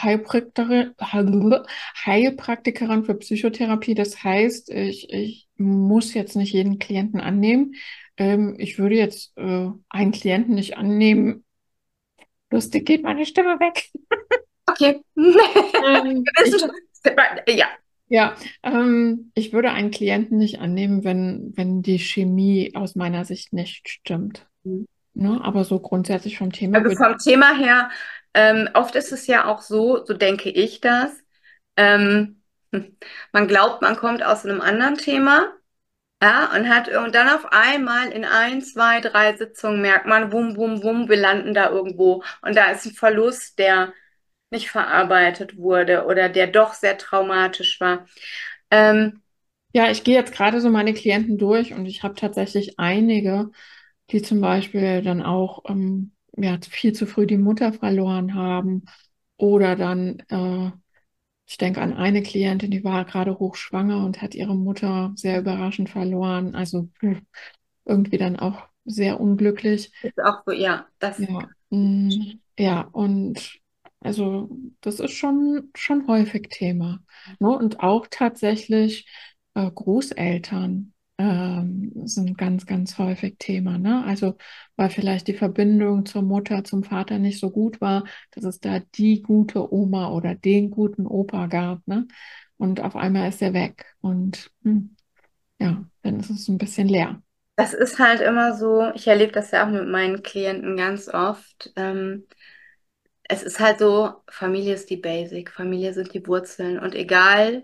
Heilpraktikerin für Psychotherapie. Das heißt, ich muss jetzt nicht jeden Klienten annehmen. Ich würde jetzt einen Klienten nicht annehmen. Lustig geht meine Stimme weg. Okay. Ich, Ja. ja, ich würde einen Klienten nicht annehmen, wenn die Chemie aus meiner Sicht nicht stimmt. Ne? Aber so grundsätzlich vom Thema Also würde vom Thema her, oft ist es ja auch so, so denke ich das. Ähm, man glaubt, man kommt aus einem anderen Thema, ja, und dann auf einmal in ein, zwei, drei Sitzungen merkt man, wir landen da irgendwo und da ist ein Verlust, der nicht verarbeitet wurde oder der doch sehr traumatisch war. Ähm, Ja, ich gehe jetzt gerade so meine Klienten durch und ich habe tatsächlich einige, die zum Beispiel dann auch ja, viel zu früh die Mutter verloren haben oder dann, ich denke an eine Klientin, die war gerade hochschwanger und hat ihre Mutter sehr überraschend verloren. Also irgendwie dann auch sehr unglücklich. ist auch so, ja, das, Ja, ja, und also das ist schon häufig Thema. Ne? Und auch tatsächlich Großeltern sind ganz häufig Thema. Ne? Also weil vielleicht die Verbindung zur Mutter, zum Vater nicht so gut war, dass es da die gute Oma oder den guten Opa gab. Ne? Und auf einmal ist er weg. Und ja, dann ist es ein bisschen leer. das ist halt immer so, ich erlebe das ja auch mit meinen Klienten ganz oft. Es ist halt so, Familie ist die Basic, Familie sind die Wurzeln und egal,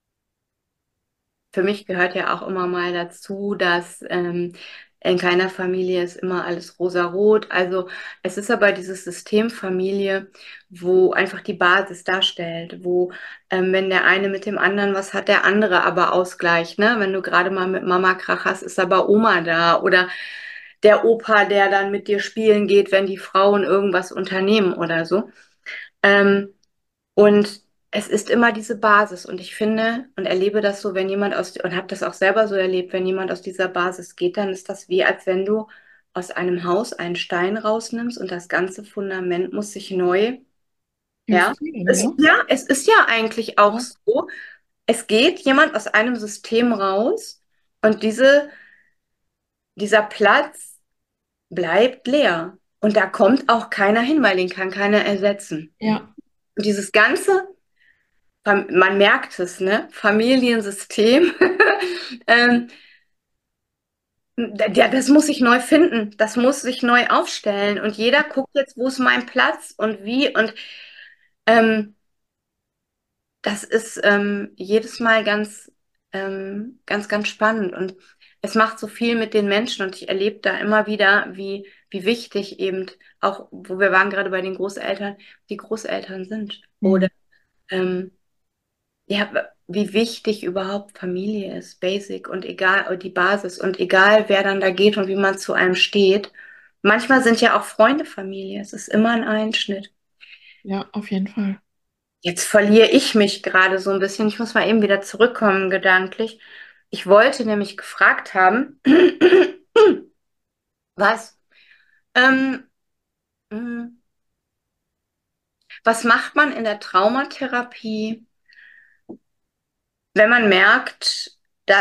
für mich gehört ja auch immer mal dazu, dass in keiner Familie ist immer alles rosarot. Also es ist aber dieses System Familie, wo einfach die Basis darstellt, wo wenn der eine mit dem anderen was hat, der andere aber ausgleicht. Ne? Wenn du gerade mal mit Mama Krach hast, ist aber Oma da oder der Opa, der dann mit dir spielen geht, wenn die Frauen irgendwas unternehmen oder so. Ähm, und es ist immer diese Basis. Und ich finde und erlebe das so, wenn jemand und habe das auch selber so erlebt, wenn jemand aus dieser Basis geht, dann ist das wie, als wenn du aus einem Haus einen Stein rausnimmst und das ganze Fundament muss sich neu, ja. Justieren, ne? Es ist ja eigentlich auch Ja, so, es geht jemand aus einem System raus und dieser Platz bleibt leer. Und da kommt auch keiner hin, weil den kann keiner ersetzen. ja, Und dieses ganze man merkt es, ne? Familiensystem. ähm, ja, das muss sich neu finden. Das muss sich neu aufstellen. Und jeder guckt jetzt, wo ist mein Platz und wie. Und ähm, das ist jedes Mal ganz spannend. Und es macht so viel mit den Menschen. Und ich erlebe da immer wieder, wie wichtig eben auch, wo wir waren gerade bei den Großeltern, die Großeltern sind. Oder hm, ähm, ja, wie wichtig überhaupt Familie ist, basic und egal, die Basis und egal, wer dann da geht und wie man zu einem steht. Manchmal sind ja auch Freunde Familie, es ist immer ein Einschnitt. ja, auf jeden Fall. Jetzt verliere ich mich gerade so ein bisschen. Ich muss mal eben wieder zurückkommen, gedanklich. Ich wollte nämlich gefragt haben, was, ähm, Mhm. Was macht man in der Traumatherapie, wenn man merkt,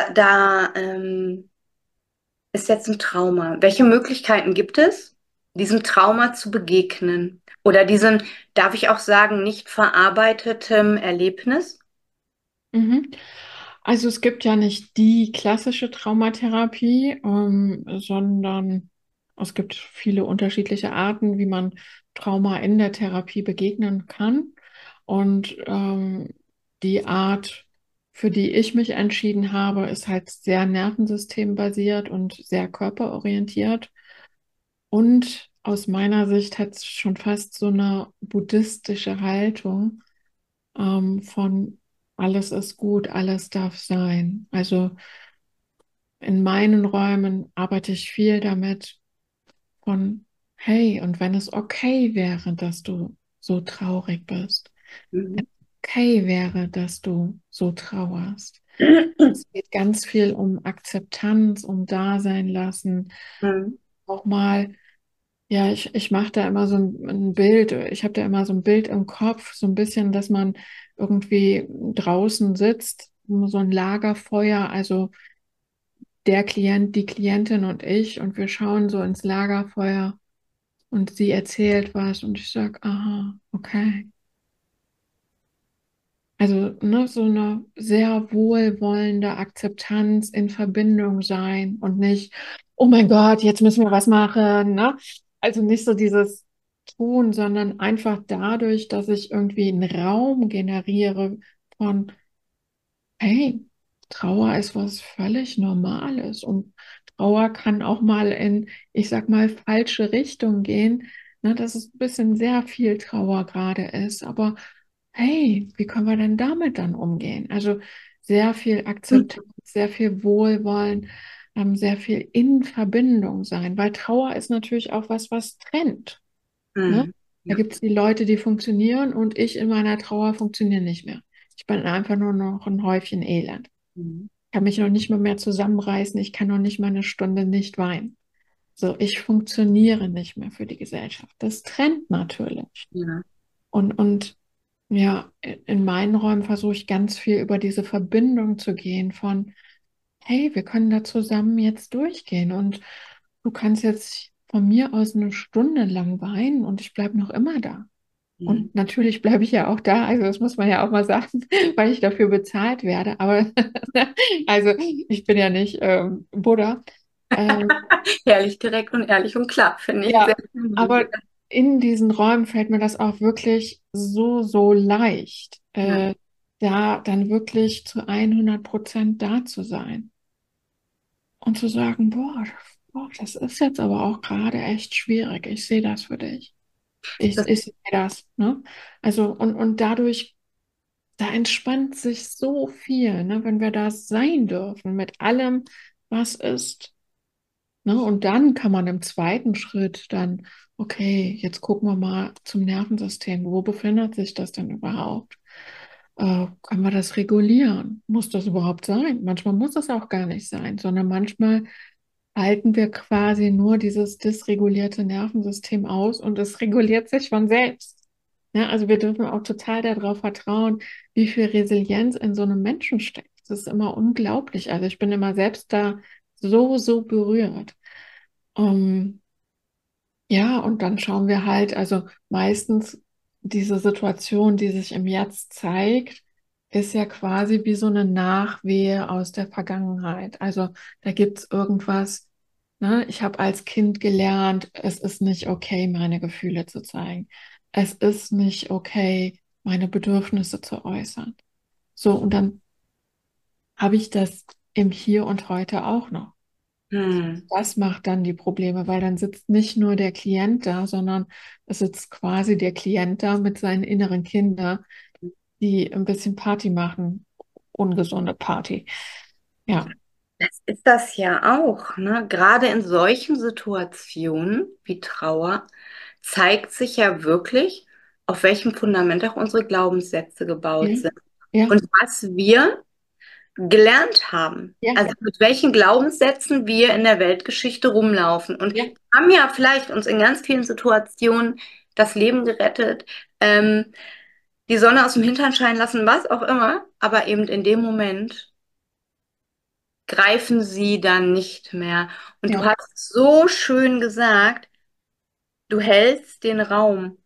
da ist jetzt ein Trauma? Welche Möglichkeiten gibt es, diesem Trauma zu begegnen? Oder diesem, darf ich auch sagen, nicht verarbeitetem Erlebnis? Mhm. Also es gibt ja nicht die klassische Traumatherapie, sondern es gibt viele unterschiedliche Arten, wie man Trauma in der Therapie begegnen kann. Und die Art, für die ich mich entschieden habe, ist halt sehr nervensystembasiert und sehr körperorientiert. Und aus meiner Sicht hat es schon fast so eine buddhistische Haltung von alles ist gut, alles darf sein. Also in meinen Räumen arbeite ich viel damit von, hey, und wenn es okay wäre, dass du so traurig bist, Mhm. okay wäre, dass du so trauerst. Es geht ganz viel um Akzeptanz, um Dasein lassen, Mhm. auch mal. Ja, ich mache da immer so ein Bild, ich habe da immer so ein Bild im Kopf, so ein bisschen, dass man irgendwie draußen sitzt, so ein Lagerfeuer, also der Klient, die Klientin und ich, und wir schauen so ins Lagerfeuer und sie erzählt was und ich sage, aha, okay. Also, ne, so eine sehr wohlwollende Akzeptanz in Verbindung sein und nicht, oh mein Gott, jetzt müssen wir was machen, ne? Also nicht so dieses Tun, sondern einfach dadurch, dass ich irgendwie einen Raum generiere von, hey, Trauer ist was völlig Normales und Trauer kann auch mal in, ich sag mal, falsche Richtung gehen, ne, dass es ein bisschen sehr viel Trauer gerade ist, aber hey, wie können wir denn damit dann umgehen? Also sehr viel Akzeptanz, sehr viel Wohlwollen, sehr viel in Verbindung sein, weil Trauer ist natürlich auch was, was trennt. Ne? Mhm. Da Ja. gibt es die Leute, die funktionieren und ich in meiner Trauer funktioniere nicht mehr. Ich bin einfach nur noch ein Häufchen Elend. Mhm. Ich kann mich noch nicht mal mehr zusammenreißen, ich kann noch nicht mal eine Stunde nicht weinen. So, ich funktioniere nicht mehr für die Gesellschaft. Das trennt natürlich. Ja. Und ja, in meinen Räumen versuche ich ganz viel über diese Verbindung zu gehen von, hey, wir können da zusammen jetzt durchgehen und du kannst jetzt von mir aus eine Stunde lang weinen und ich bleibe noch immer da. Mhm. Und natürlich bleibe ich ja auch da, also das muss man ja auch mal sagen, weil ich dafür bezahlt werde. Aber also ich bin ja nicht Buddha. Ähm, Ehrlich, direkt und ehrlich und klar, finde ich sehr ja, schön. aber in diesen Räumen fällt mir das auch wirklich so, so leicht, Ja. da dann wirklich zu 100% da zu sein und zu sagen, boah, das ist jetzt aber auch gerade echt schwierig. Ich sehe das für dich. Das, Ich sehe das, ne? Also, und dadurch, da entspannt sich so viel, ne, wenn wir da sein dürfen mit allem, was ist. Ne? Und dann kann man im zweiten Schritt dann, okay, jetzt gucken wir mal zum Nervensystem. Wo befindet sich das denn überhaupt? Können wir das regulieren? Muss das überhaupt sein? Manchmal muss es auch gar nicht sein, sondern manchmal halten wir quasi nur dieses dysregulierte Nervensystem aus und es reguliert sich von selbst. Ja, also wir dürfen auch total darauf vertrauen, wie viel Resilienz in so einem Menschen steckt. Das ist immer unglaublich. Also ich bin immer selbst da so, so berührt. Ähm, ja, und dann schauen wir halt, also meistens diese Situation, die sich im Jetzt zeigt, ist ja quasi wie so eine Nachwehe aus der Vergangenheit. Also da gibt es irgendwas, ne? Ich habe als Kind gelernt, es ist nicht okay, meine Gefühle zu zeigen. Es ist nicht okay, meine Bedürfnisse zu äußern. So, und dann habe ich das im Hier und heute auch noch. hm. Das macht dann die Probleme, weil dann sitzt nicht nur der Klient da, sondern es sitzt quasi der Klient da mit seinen inneren Kindern, die ein bisschen Party machen. Ungesunde Party. Ja. Das ist das ja auch, ne? Gerade in solchen Situationen wie Trauer zeigt sich ja wirklich, auf welchem Fundament auch unsere Glaubenssätze Ja. gebaut sind. Ja. Und was wir gelernt haben. Ja, Also mit welchen Glaubenssätzen wir in der Weltgeschichte rumlaufen. Und ja, haben ja vielleicht uns in ganz vielen Situationen das Leben gerettet, ähm, die Sonne aus dem Hintern scheinen lassen, was auch immer, aber eben in dem Moment greifen sie dann nicht mehr. Und du ja, hast so schön gesagt, du hältst den Raum.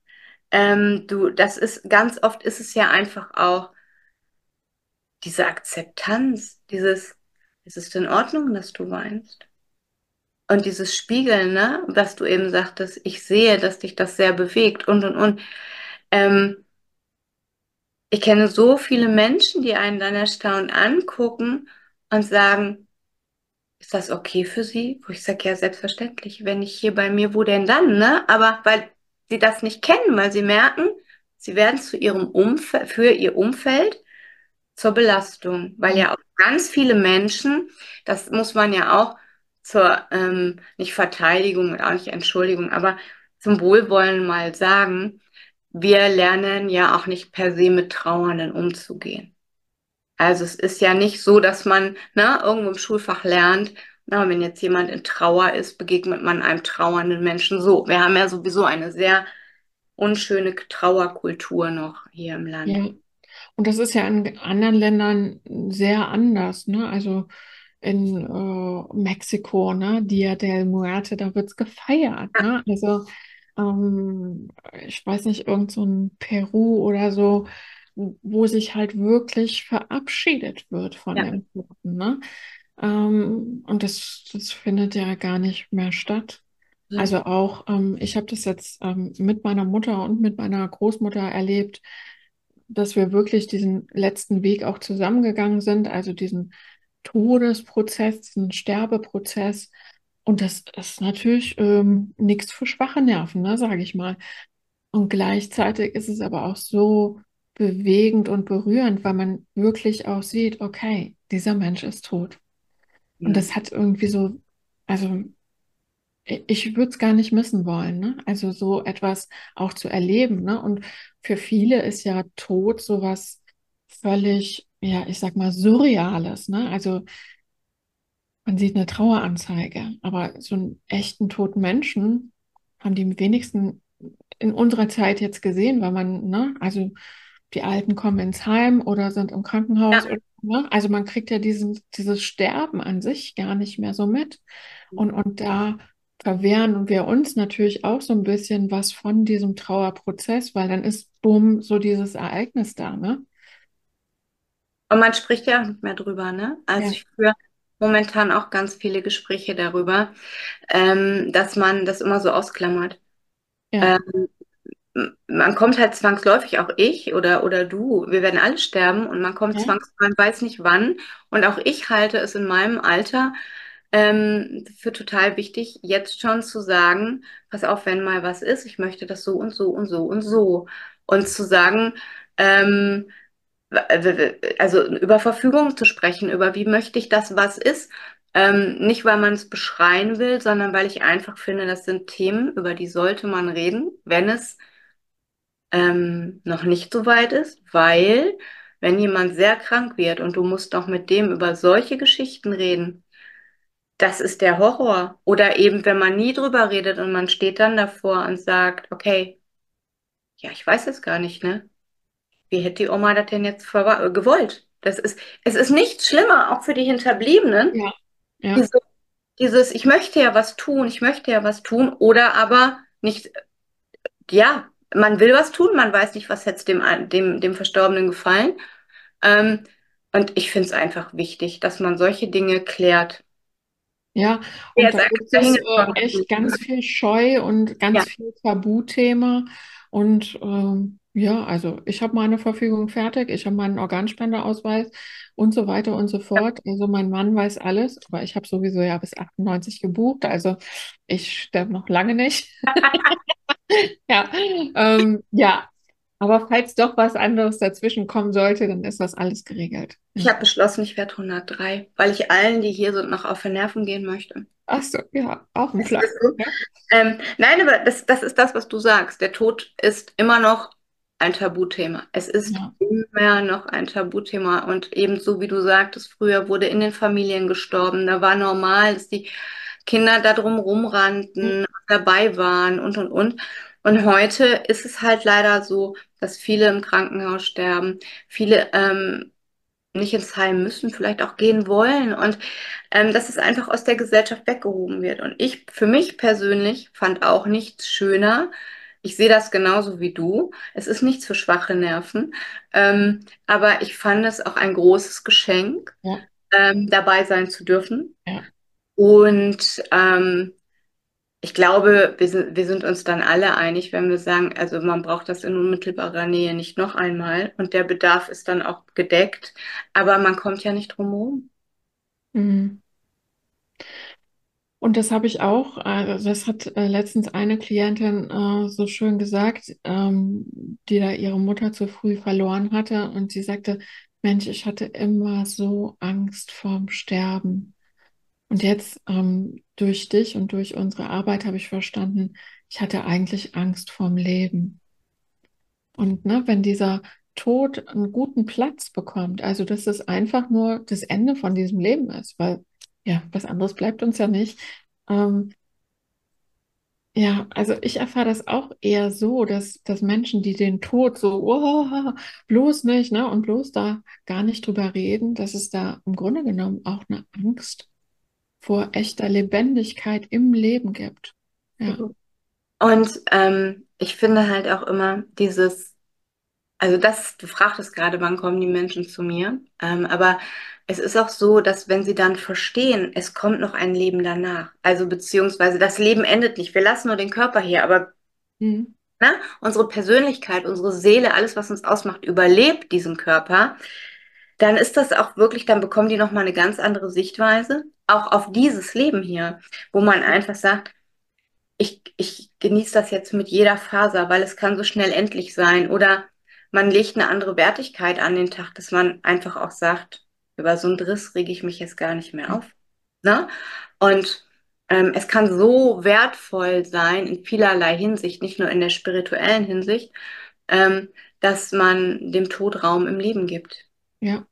Das ist ganz oft ist es ja einfach auch diese Akzeptanz, es ist in Ordnung, dass du weinst. Und dieses Spiegeln, ne, was du eben sagtest, ich sehe, dass dich das sehr bewegt und. Ähm, Ich kenne so viele Menschen, die einen dann erstaunt angucken und sagen, ist das okay für Sie? Wo ich sage, ja, selbstverständlich, wenn nicht hier bei mir, wo denn dann, ne? Aber weil sie das nicht kennen, weil sie merken, sie werden zu ihrem Umfeld, für ihr Umfeld zur Belastung, weil ja, ja auch ganz viele Menschen, das muss man ja auch zur, nicht Verteidigung und auch nicht Entschuldigung, aber zum Wohlwollen mal sagen, wir lernen ja auch nicht per se mit Trauernden umzugehen. Also es ist ja nicht so, dass man ne, irgendwo im Schulfach lernt, na, wenn jetzt jemand in Trauer ist, begegnet man einem trauernden Menschen so. Wir haben ja sowieso eine sehr unschöne Trauerkultur noch hier im Land. ja. Und das ist ja in anderen Ländern sehr anders, ne? Also in Mexiko, ne? Dia del Muerte, da wird's gefeiert, ne? Also ich weiß nicht, irgend so ein Peru oder so, wo sich halt wirklich verabschiedet wird von Ja. dem Toten, ne? Und das findet ja gar nicht mehr statt. Ja. Also auch, ich habe das jetzt mit meiner Mutter und mit meiner Großmutter erlebt, dass wir wirklich diesen letzten Weg auch zusammengegangen sind, also diesen Todesprozess, diesen Sterbeprozess. Und das ist natürlich nichts für schwache Nerven, ne, sage ich mal. Und gleichzeitig ist es aber auch so bewegend und berührend, weil man wirklich auch sieht, okay, dieser Mensch ist tot. Und Mhm. das hat irgendwie so, also ich würde es gar nicht missen wollen, ne? Also so etwas auch zu erleben, ne? Und für viele ist ja Tod sowas völlig, ja, ich sag mal, Surreales, ne? Also man sieht eine Traueranzeige, aber so einen echten toten Menschen haben die wenigsten in unserer Zeit jetzt gesehen, weil man, ne? Also die Alten kommen ins Heim oder sind im Krankenhaus, Ja. oder, ne? Also man kriegt ja dieses Sterben an sich gar nicht mehr so mit. Und da verwehren wir uns natürlich auch so ein bisschen was von diesem Trauerprozess, weil dann ist bumm so dieses Ereignis da, ne? Und man spricht ja auch nicht mehr drüber, ne? Also Ja, ich führe momentan auch ganz viele Gespräche darüber, dass man das immer so ausklammert. ja, Ähm, Man kommt halt zwangsläufig, auch ich oder du, wir werden alle sterben und man kommt ja, zwangsläufig, man weiß nicht wann. Und auch ich halte es in meinem Alter für total wichtig, jetzt schon zu sagen, pass auf, wenn mal was ist, ich möchte das so und so und so und so. Und zu sagen, ähm, also über Verfügung zu sprechen, über wie möchte ich das, was ist. Nicht, weil man es beschreien will, sondern weil ich einfach finde, das sind Themen, über die sollte man reden, wenn es noch nicht so weit ist, weil wenn jemand sehr krank wird und du musst noch mit dem über solche Geschichten reden, das ist der Horror. Oder eben, wenn man nie drüber redet und man steht dann davor und sagt, okay, ja, ich weiß es gar nicht, ne? Wie hätte die Oma das denn jetzt gewollt? Es ist nichts schlimmer, auch für die Hinterbliebenen, ja, ja, diese, ich möchte ja was tun, ich möchte ja was tun, oder aber nicht, ja, man will was tun, man weiß nicht, was jetzt dem Verstorbenen gefallen. Ähm, und ich finde es einfach wichtig, dass man solche Dinge klärt. ja. Und Jetzt da einfach gibt es dahingekommen. echt ganz viel Scheu und Ja, ganz viel Tabuthema. Und ja, also ich habe meine Verfügung fertig, ich habe meinen Organspendeausweis und so weiter und so fort. Also mein Mann weiß alles, aber ich habe sowieso ja bis 98 gebucht, also ich sterbe noch lange nicht. Ja, ja, aber falls doch was anderes dazwischen kommen sollte, dann ist das alles geregelt. ich Ja. habe beschlossen, ich werde 103, weil ich allen, die hier sind, noch auf die Nerven gehen möchte. Ach so, ja, auch ein Es Plan. ist so. Ja, Nein, aber das ist das, was du sagst. Der Tod ist immer noch, ein Tabuthema. Es ist Ja, immer noch ein Tabuthema. Und ebenso wie du sagtest, früher wurde in den Familien gestorben. Da war normal, dass die Kinder da drum rumrannten, dabei waren und. Und heute ist es halt leider so, dass viele im Krankenhaus sterben, viele nicht ins Heim müssen, vielleicht auch gehen wollen und dass es einfach aus der Gesellschaft weggehoben wird. Und ich für mich persönlich fand auch nichts schöner. Ich sehe das genauso wie du. Es ist nichts für schwache Nerven, aber ich fand es auch ein großes Geschenk, ja, dabei sein zu dürfen. ja. Und ich glaube, wir sind uns dann alle einig, wenn wir sagen, also man braucht das in unmittelbarer Nähe nicht noch einmal und der Bedarf ist dann auch gedeckt, aber man kommt ja nicht drum herum. Mhm. Und das habe ich auch, das hat letztens eine Klientin so schön gesagt, die da ihre Mutter zu früh verloren hatte. Und sie sagte, Mensch, ich hatte immer so Angst vorm Sterben. Und jetzt durch dich und durch unsere Arbeit habe ich verstanden, ich hatte eigentlich Angst vorm Leben. Und ne, wenn dieser Tod einen guten Platz bekommt, also dass es einfach nur das Ende von diesem Leben ist, weil ja, was anderes bleibt uns ja nicht. Ähm, ja, also ich erfahre das auch eher so, dass Menschen, die den Tod so, oh, bloß nicht, ne, und bloß da gar nicht drüber reden, dass es da im Grunde genommen auch eine Angst vor echter Lebendigkeit im Leben gibt. Ja. Und ich finde halt auch immer dieses, also das, du fragtest gerade, wann kommen die Menschen zu mir, aber es ist auch so, dass wenn sie dann verstehen, es kommt noch ein Leben danach, also beziehungsweise das Leben endet nicht, wir lassen nur den Körper hier, aber Mhm. ne, unsere Persönlichkeit, unsere Seele, alles, was uns ausmacht, überlebt diesen Körper, dann ist das auch wirklich, dann bekommen die nochmal eine ganz andere Sichtweise, auch auf dieses Leben hier, wo man einfach sagt, ich genieße das jetzt mit jeder Faser, weil es kann so schnell endlich sein. Oder man legt eine andere Wertigkeit an den Tag, dass man einfach auch sagt, über so einen Driss rege ich mich jetzt gar nicht mehr auf. Ne? Und es kann so wertvoll sein in vielerlei Hinsicht, nicht nur in der spirituellen Hinsicht, ähm, dass man dem Tod Raum im Leben gibt. Ja.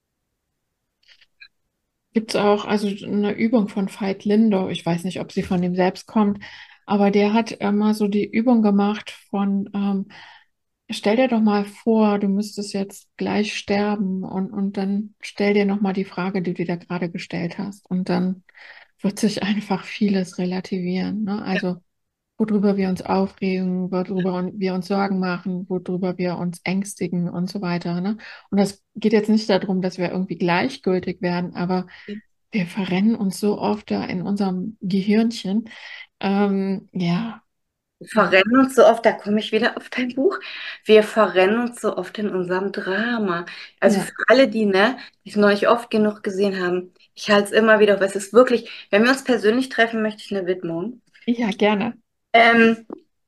Gibt es auch also eine Übung von Veit Lindau, ich weiß nicht, ob sie von ihm selbst kommt, aber der hat immer so die Übung gemacht von, stell dir doch mal vor, du müsstest jetzt gleich sterben und dann stell dir noch mal die Frage, die du dir da gerade gestellt hast. Und dann wird sich einfach vieles relativieren, ne? Also worüber wir uns aufregen, worüber wir uns Sorgen machen, worüber wir uns ängstigen und so weiter, ne? Und das geht jetzt nicht darum, dass wir irgendwie gleichgültig werden, aber wir verrennen uns so oft da in unserem Gehirnchen. Ja, Wir verrennen uns so oft, da komme ich wieder auf dein Buch. Wir verrennen uns so oft in unserem Drama. Also ja, für alle, die, ne, die es noch nicht oft genug gesehen haben, ich halte es immer wieder, weil es ist wirklich, wenn wir uns persönlich treffen, möchte ich eine Widmung. ja, gerne. Ähm,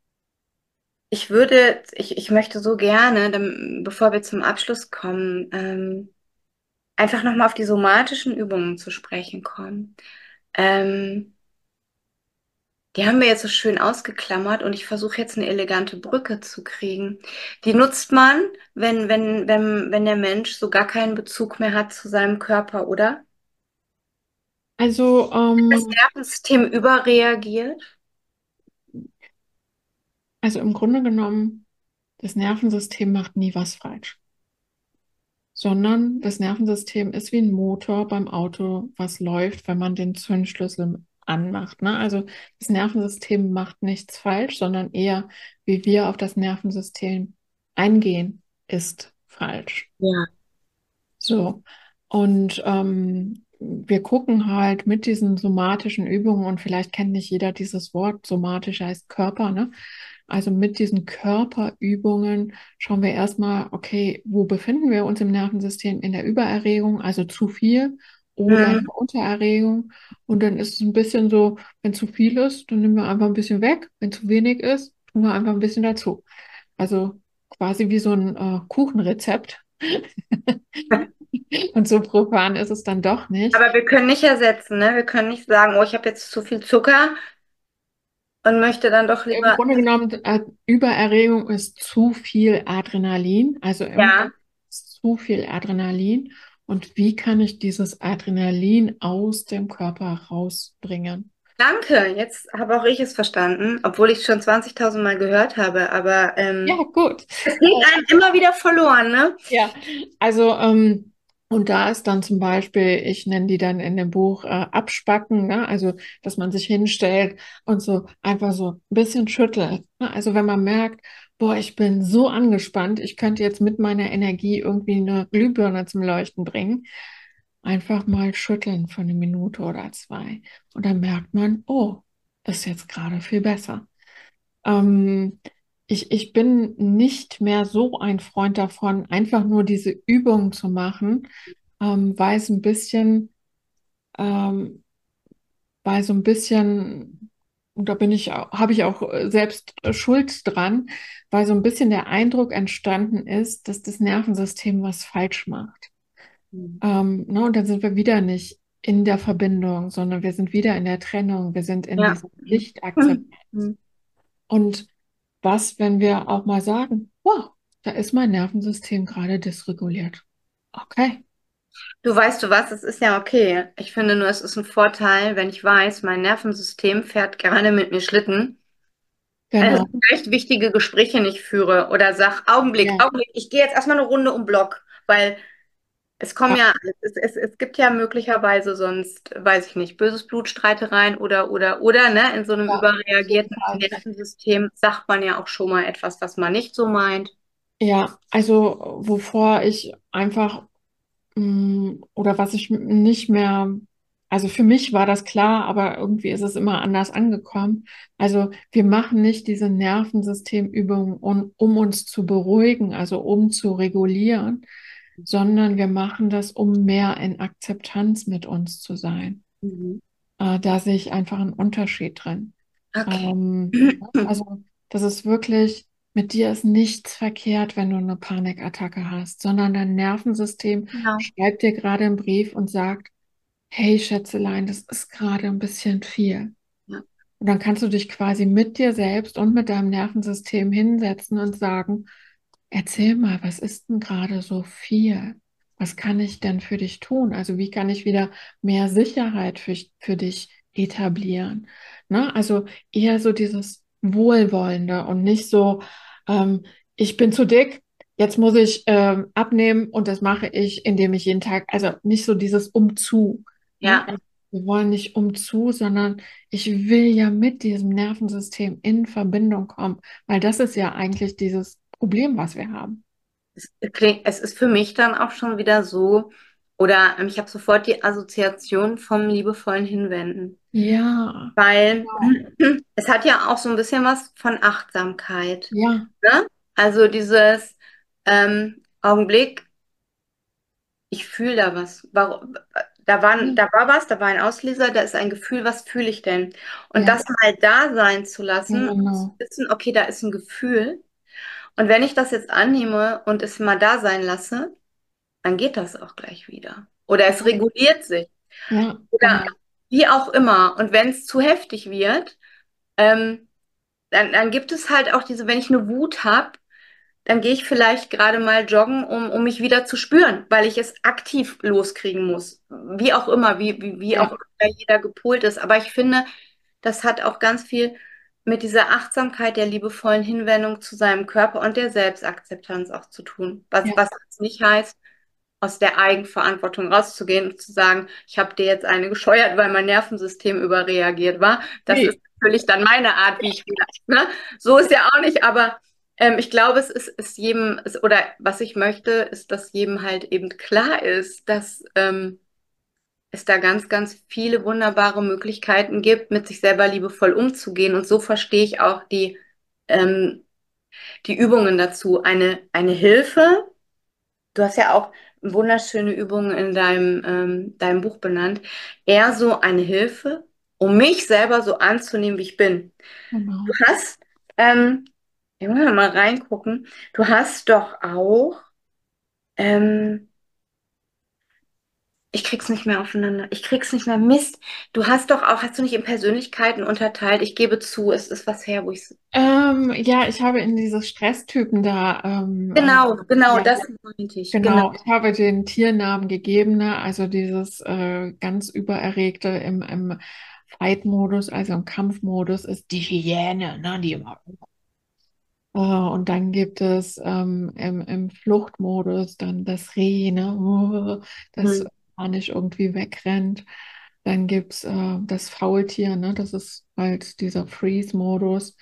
ich möchte so gerne, bevor wir zum Abschluss kommen, einfach nochmal auf die somatischen Übungen zu sprechen kommen. Ähm, Die haben wir jetzt so schön ausgeklammert und ich versuche jetzt eine elegante Brücke zu kriegen. Die nutzt man, wenn der Mensch so gar keinen Bezug mehr hat zu seinem Körper, oder? Also, Das Nervensystem überreagiert. also im Grunde genommen, das Nervensystem macht nie was falsch, sondern das Nervensystem ist wie ein Motor beim Auto, was läuft, wenn man den Zündschlüssel anmacht, ne? Also das Nervensystem macht nichts falsch, sondern eher, wie wir auf das Nervensystem eingehen, ist falsch. Ja. So, und wir gucken halt mit diesen somatischen Übungen, und vielleicht kennt nicht jeder dieses Wort, somatisch heißt Körper, ne? Also mit diesen Körperübungen schauen wir erstmal, okay, wo befinden wir uns im Nervensystem? In der Übererregung, also zu viel, oder in Mhm. der Untererregung. Und dann ist es ein bisschen so, wenn zu viel ist, dann nehmen wir einfach ein bisschen weg. Wenn zu wenig ist, tun wir einfach ein bisschen dazu. Also quasi wie so ein Kuchenrezept. Und so profan ist es dann doch nicht. Aber wir können nicht ersetzen, ne? Wir können nicht sagen, oh, ich habe jetzt zu viel Zucker. und möchte dann doch Im lieber, Grunde genommen, Übererregung ist zu viel Adrenalin, also im Kopf ja, ist zu viel Adrenalin. Und wie kann ich dieses Adrenalin aus dem Körper rausbringen? danke, jetzt habe auch ich es verstanden, obwohl ich es schon 20.000 Mal gehört habe, aber Ja, gut. es geht einem immer wieder verloren, ne? Ja, also, und da ist dann zum Beispiel, ich nenne die dann in dem Buch Abspacken, ne? Also, dass man sich hinstellt und so einfach so ein bisschen schüttelt. Ne? Also, wenn man merkt, boah, ich bin so angespannt, ich könnte jetzt mit meiner Energie irgendwie eine Glühbirne zum Leuchten bringen, einfach mal schütteln für eine Minute oder zwei. Und dann merkt man, oh, ist jetzt gerade viel besser. Ähm, ich bin nicht mehr so ein Freund davon, einfach nur diese Übung zu machen, weil es ein bisschen, ähm, weil so ein bisschen, und da bin ich, habe ich auch selbst Schuld dran, weil so ein bisschen der Eindruck entstanden ist, dass das Nervensystem was falsch macht. Mhm. Ne, und dann sind wir wieder nicht in der Verbindung, sondern wir sind wieder in der Trennung, wir sind in Ja. dieser Nichtakzeptanz. Mhm. Und was, wenn wir auch mal sagen, wow, da ist mein Nervensystem gerade dysreguliert. Okay, Du was, es ist ja okay. Ich finde nur, es ist ein Vorteil, wenn ich weiß, mein Nervensystem fährt gerade mit mir Schlitten. Also genau. vielleicht wichtige Gespräche nicht führe oder sag, Augenblick, Ja, Augenblick, ich gehe jetzt erstmal eine Runde um Block, weil es kommen ja, ja, es gibt ja möglicherweise sonst, weiß ich nicht, böses Blut, Streitereien oder, ne, in so einem ja, auf jeden überreagierten Fall. Nervensystem sagt man ja auch schon mal etwas, was man nicht so meint. Ja, also wovor ich einfach oder was ich nicht mehr, also für mich war das klar, aber irgendwie ist es immer anders angekommen. Also wir machen nicht diese Nervensystemübungen, um uns zu beruhigen, also um zu regulieren, sondern wir machen das, um mehr in Akzeptanz mit uns zu sein. Mhm. Da sehe ich einfach einen Unterschied drin. Okay. Also, das ist wirklich, mit dir ist nichts verkehrt, wenn du eine Panikattacke hast, sondern dein Nervensystem Genau. schreibt dir gerade einen Brief und sagt, hey Schätzelein, das ist gerade ein bisschen viel. Ja. Und dann kannst du dich quasi mit dir selbst und mit deinem Nervensystem hinsetzen und sagen, erzähl mal, was ist denn gerade so viel? Was kann ich denn für dich tun? Also wie kann ich wieder mehr Sicherheit für dich etablieren? Ne? Also eher so dieses Wohlwollende und nicht so, ich bin zu dick, jetzt muss ich abnehmen und das mache ich, indem ich jeden Tag, also nicht so dieses Umzu. Ne? Ja. Also wir wollen nicht umzu, sondern ich will ja mit diesem Nervensystem in Verbindung kommen, weil das ist ja eigentlich dieses Problem, was wir haben. Es ist für mich dann auch schon wieder so, oder ich habe sofort die Assoziation vom liebevollen Hinwenden, Ja, weil genau. es hat ja auch so ein bisschen was von Achtsamkeit, Ja, ne? Also dieses Augenblick, ich fühle da was. Warum, ja, da war was, da war ein Auslöser, da ist ein Gefühl, was fühle ich denn? Und ja, das mal da sein zu lassen, zu genau. wissen, okay, da ist ein Gefühl. Und wenn ich das jetzt annehme und es mal da sein lasse, dann geht das auch gleich wieder. Oder es Ja, reguliert sich. ja, Oder genau. wie auch immer. Und wenn es zu heftig wird, ähm, dann gibt es halt auch diese, wenn ich eine Wut habe, dann gehe ich vielleicht gerade mal joggen, um mich wieder zu spüren, weil ich es aktiv loskriegen muss. Wie auch immer, wie auch Ja, immer jeder gepolt ist. Aber ich finde, das hat auch ganz viel mit dieser Achtsamkeit der liebevollen Hinwendung zu seinem Körper und der Selbstakzeptanz auch zu tun. ja, Was jetzt nicht heißt, aus der Eigenverantwortung rauszugehen und zu sagen, ich habe dir jetzt eine gescheuert, weil mein Nervensystem überreagiert war. Das ist nee, natürlich dann meine Art, wie ich wieder, ne? So ist ja auch nicht, aber ich glaube, ist jedem, oder was ich möchte, ist, dass jedem halt eben klar ist, dass es da ganz viele wunderbare Möglichkeiten gibt, mit sich selber liebevoll umzugehen. Und so verstehe ich auch ähm, die Übungen dazu. Eine Hilfe. Du hast ja auch wunderschöne Übungen in deinem Buch benannt. Eher so eine Hilfe, um mich selber so anzunehmen, wie ich bin. Du genau. hast, ich muss mal reingucken, du hast doch auch, ähm, krieg's nicht mehr aufeinander. Ich krieg's nicht mehr. Mist. Du hast doch auch, hast du nicht in Persönlichkeiten unterteilt? Ich gebe zu, es ist was her, wo ich. Ja, ich habe in diese Stresstypen da, Genau, genau, ja, das meinte ich. Genau. genau, ich habe den Tiernamen gegeben, ne? Also dieses ganz übererregte im Fight-Modus, also im Kampfmodus ist die Hyäne, ne? Die immer. Und dann gibt es im Fluchtmodus dann das Reh, ne? Das Hm. panisch irgendwie wegrennt. Dann gibt es das Faultier, ne? Das ist halt dieser Freeze-Modus.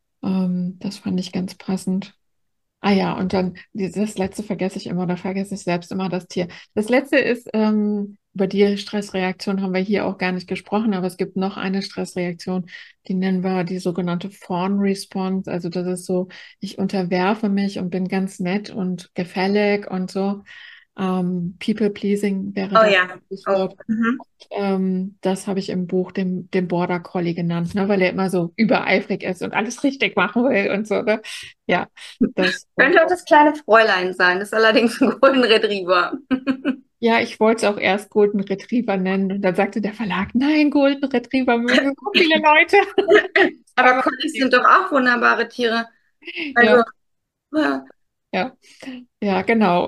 Das fand ich ganz passend. Ah ja, und dann das letzte vergesse ich immer, da vergesse ich selbst immer das Tier. Das letzte ist, über die Stressreaktion haben wir hier auch gar nicht gesprochen, aber es gibt noch eine Stressreaktion, die nennen wir die sogenannte Fawn Response. Also das ist so, ich unterwerfe mich und bin ganz nett und gefällig und so. People pleasing wäre Oh das ja. Oh. Stichwort. Mhm. Das habe ich im Buch dem Border Collie genannt, ne, weil er immer so übereifrig ist und alles richtig machen will und so, ne? Ja, das. Könnte auch das kleine Fräulein sein. Das ist allerdings ein Golden Retriever. Ja, ich wollte es auch erst Golden Retriever nennen und dann sagte der Verlag, nein, Golden Retriever mögen so viele Leute. Aber Aber Collies sind doch auch wunderbare Tiere. Also, ja, ja. ja, ja, genau.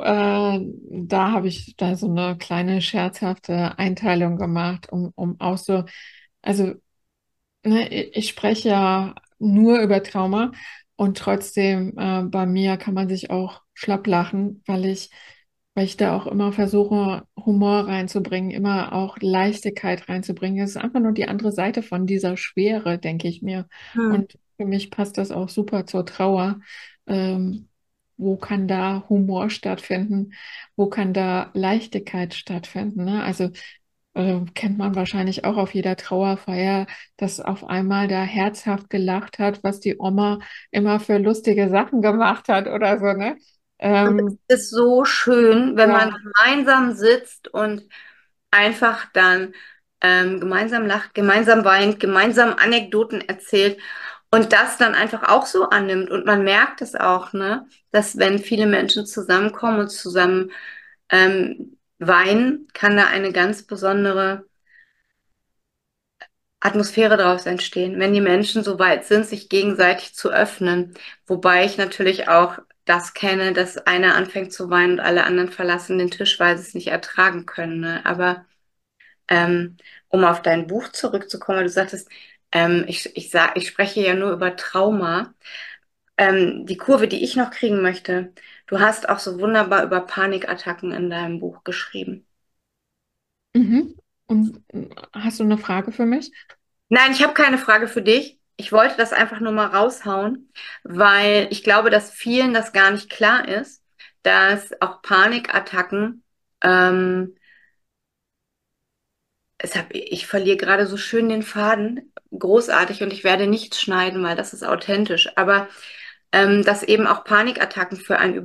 Da habe ich da so eine kleine scherzhafte Einteilung gemacht, um auch so, also ne, ich spreche ja nur über Trauma und trotzdem bei mir kann man sich auch schlapp lachen, weil ich da auch immer versuche, Humor reinzubringen, immer auch Leichtigkeit reinzubringen. Es ist einfach nur die andere Seite von dieser Schwere, denke ich mir. Hm. Und für mich passt das auch super zur Trauer. Ähm, Wo kann da Humor stattfinden? Wo kann da Leichtigkeit stattfinden? Ne? Also kennt man wahrscheinlich auch auf jeder Trauerfeier, dass auf einmal da herzhaft gelacht hat, was die Oma immer für lustige Sachen gemacht hat oder so, ne? Und Ähm, es ist so schön, wenn man ja, gemeinsam sitzt und einfach dann gemeinsam lacht, gemeinsam weint, gemeinsam Anekdoten erzählt und das dann einfach auch so annimmt. Und man merkt es auch, ne, dass wenn viele Menschen zusammenkommen und zusammen weinen, kann da eine ganz besondere Atmosphäre daraus entstehen, wenn die Menschen so weit sind, sich gegenseitig zu öffnen. Wobei ich natürlich auch das kenne, dass einer anfängt zu weinen und alle anderen verlassen den Tisch, weil sie es nicht ertragen können. Ne? Aber um auf dein Buch zurückzukommen, weil du sagtest, ich spreche ja nur über Trauma. Die Kurve, die ich noch kriegen möchte, du hast auch so wunderbar über Panikattacken in deinem Buch geschrieben. mhm. Und hast du eine Frage für mich? Nein, ich habe keine Frage für dich. Ich wollte das einfach nur mal raushauen, weil ich glaube, dass vielen das gar nicht klar ist, dass auch Panikattacken, ich verliere gerade so schön den Faden, großartig und ich werde nichts schneiden, weil das ist authentisch, aber dass eben auch Panikattacken für ein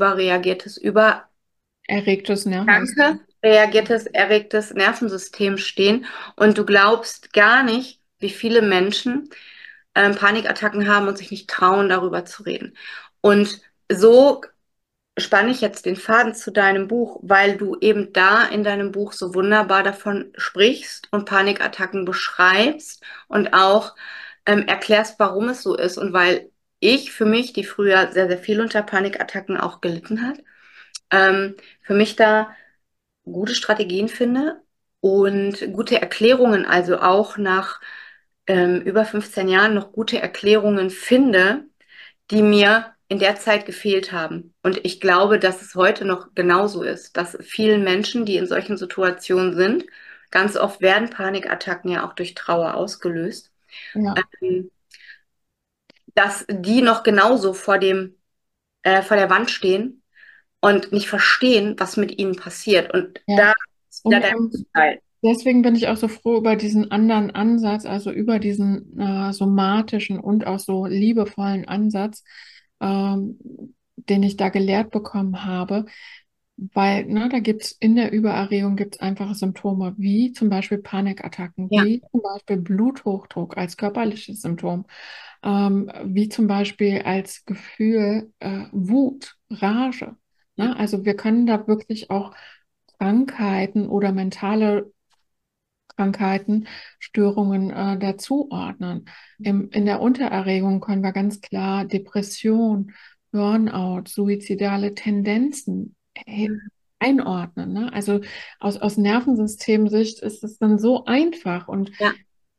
Erregtes Danke, Nervensystem. reagiertes, erregtes Nervensystem stehen und du glaubst gar nicht, wie viele Menschen Panikattacken haben und sich nicht trauen, darüber zu reden. Und so spanne ich jetzt den Faden zu deinem Buch, weil du eben da in deinem Buch so wunderbar davon sprichst und Panikattacken beschreibst und auch erklärst, warum es so ist und weil ich für mich, die früher sehr, sehr viel unter Panikattacken auch gelitten hat, für mich da gute Strategien finde und gute Erklärungen, also auch nach über 15 Jahren noch gute Erklärungen finde, die mir in der Zeit gefehlt haben. Und ich glaube, dass es heute noch genauso ist, dass vielen Menschen, die in solchen Situationen sind, ganz oft werden Panikattacken ja auch durch Trauer ausgelöst, Ja, ähm, dass die noch genauso vor der Wand stehen und nicht verstehen, was mit ihnen passiert. Und ja. da ist wieder Und der Teil. deswegen bin ich auch so froh über diesen anderen Ansatz, also über diesen somatischen und auch so liebevollen Ansatz, ähm, den ich da gelehrt bekommen habe. Weil, ne, da gibt's in der Übererregung gibt's einfache Symptome, wie zum Beispiel Panikattacken, Ja, wie zum Beispiel Bluthochdruck als körperliches Symptom, wie zum Beispiel als Gefühl Wut, Rage. ja, Ne? Also wir können da wirklich auch Krankheiten oder mentale Krankheiten, Störungen dazuordnen. In der Untererregung können wir ganz klar Depression, Burnout, suizidale Tendenzen Mhm. einordnen. Ne? Also aus Nervensystemsicht ist es dann so einfach. Und Ja.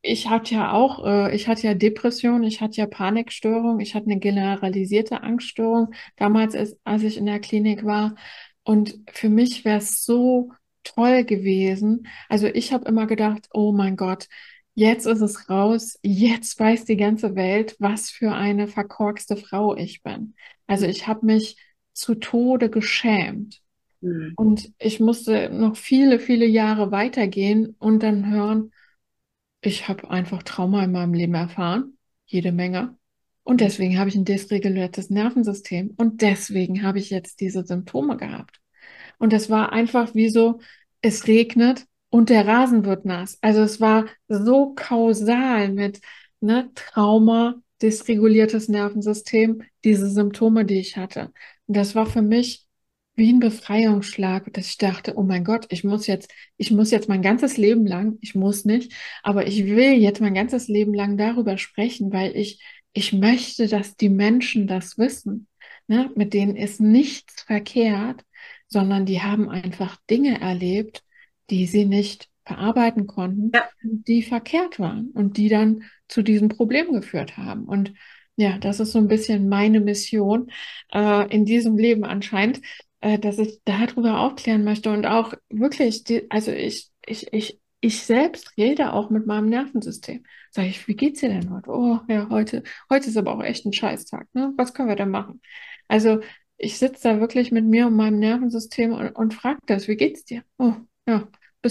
ich hatte ja Depression, ich hatte ja Panikstörung, ich hatte eine generalisierte Angststörung damals, als ich in der Klinik war. Und für mich wäre es so toll gewesen. Also ich habe immer gedacht, oh mein Gott, jetzt ist es raus, jetzt weiß die ganze Welt, was für eine verkorkste Frau ich bin. Also ich habe mich zu Tode geschämt. Mhm. Und ich musste noch viele, viele Jahre weitergehen und dann hören, ich habe einfach Trauma in meinem Leben erfahren, jede Menge. Und Mhm. deswegen habe ich ein dysreguliertes Nervensystem und deswegen habe ich jetzt diese Symptome gehabt. Und es war einfach wie so, es regnet und der Rasen wird nass. Also es war so kausal mit ne, Trauma, dysreguliertes Nervensystem, diese Symptome, die ich hatte. Und das war für mich wie ein Befreiungsschlag, dass ich dachte, oh mein Gott, ich muss jetzt mein ganzes Leben lang, ich muss nicht, aber ich will jetzt mein ganzes Leben lang darüber sprechen, weil ich möchte, dass die Menschen das wissen. Ne? Mit denen ist nichts verkehrt, sondern die haben einfach Dinge erlebt, die sie nicht verarbeiten konnten, Ja. die verkehrt waren und die dann zu diesem Problem geführt haben. Und ja, das ist so ein bisschen meine Mission in diesem Leben anscheinend, dass ich darüber aufklären möchte und auch wirklich, also ich selbst rede auch mit meinem Nervensystem. Sage ich, wie geht's dir denn heute? Oh, ja, heute ist aber auch echt ein Scheißtag, ne? Was können wir denn machen? Also ich sitze da wirklich mit mir und meinem Nervensystem und frage das, wie geht's dir? Oh, ja,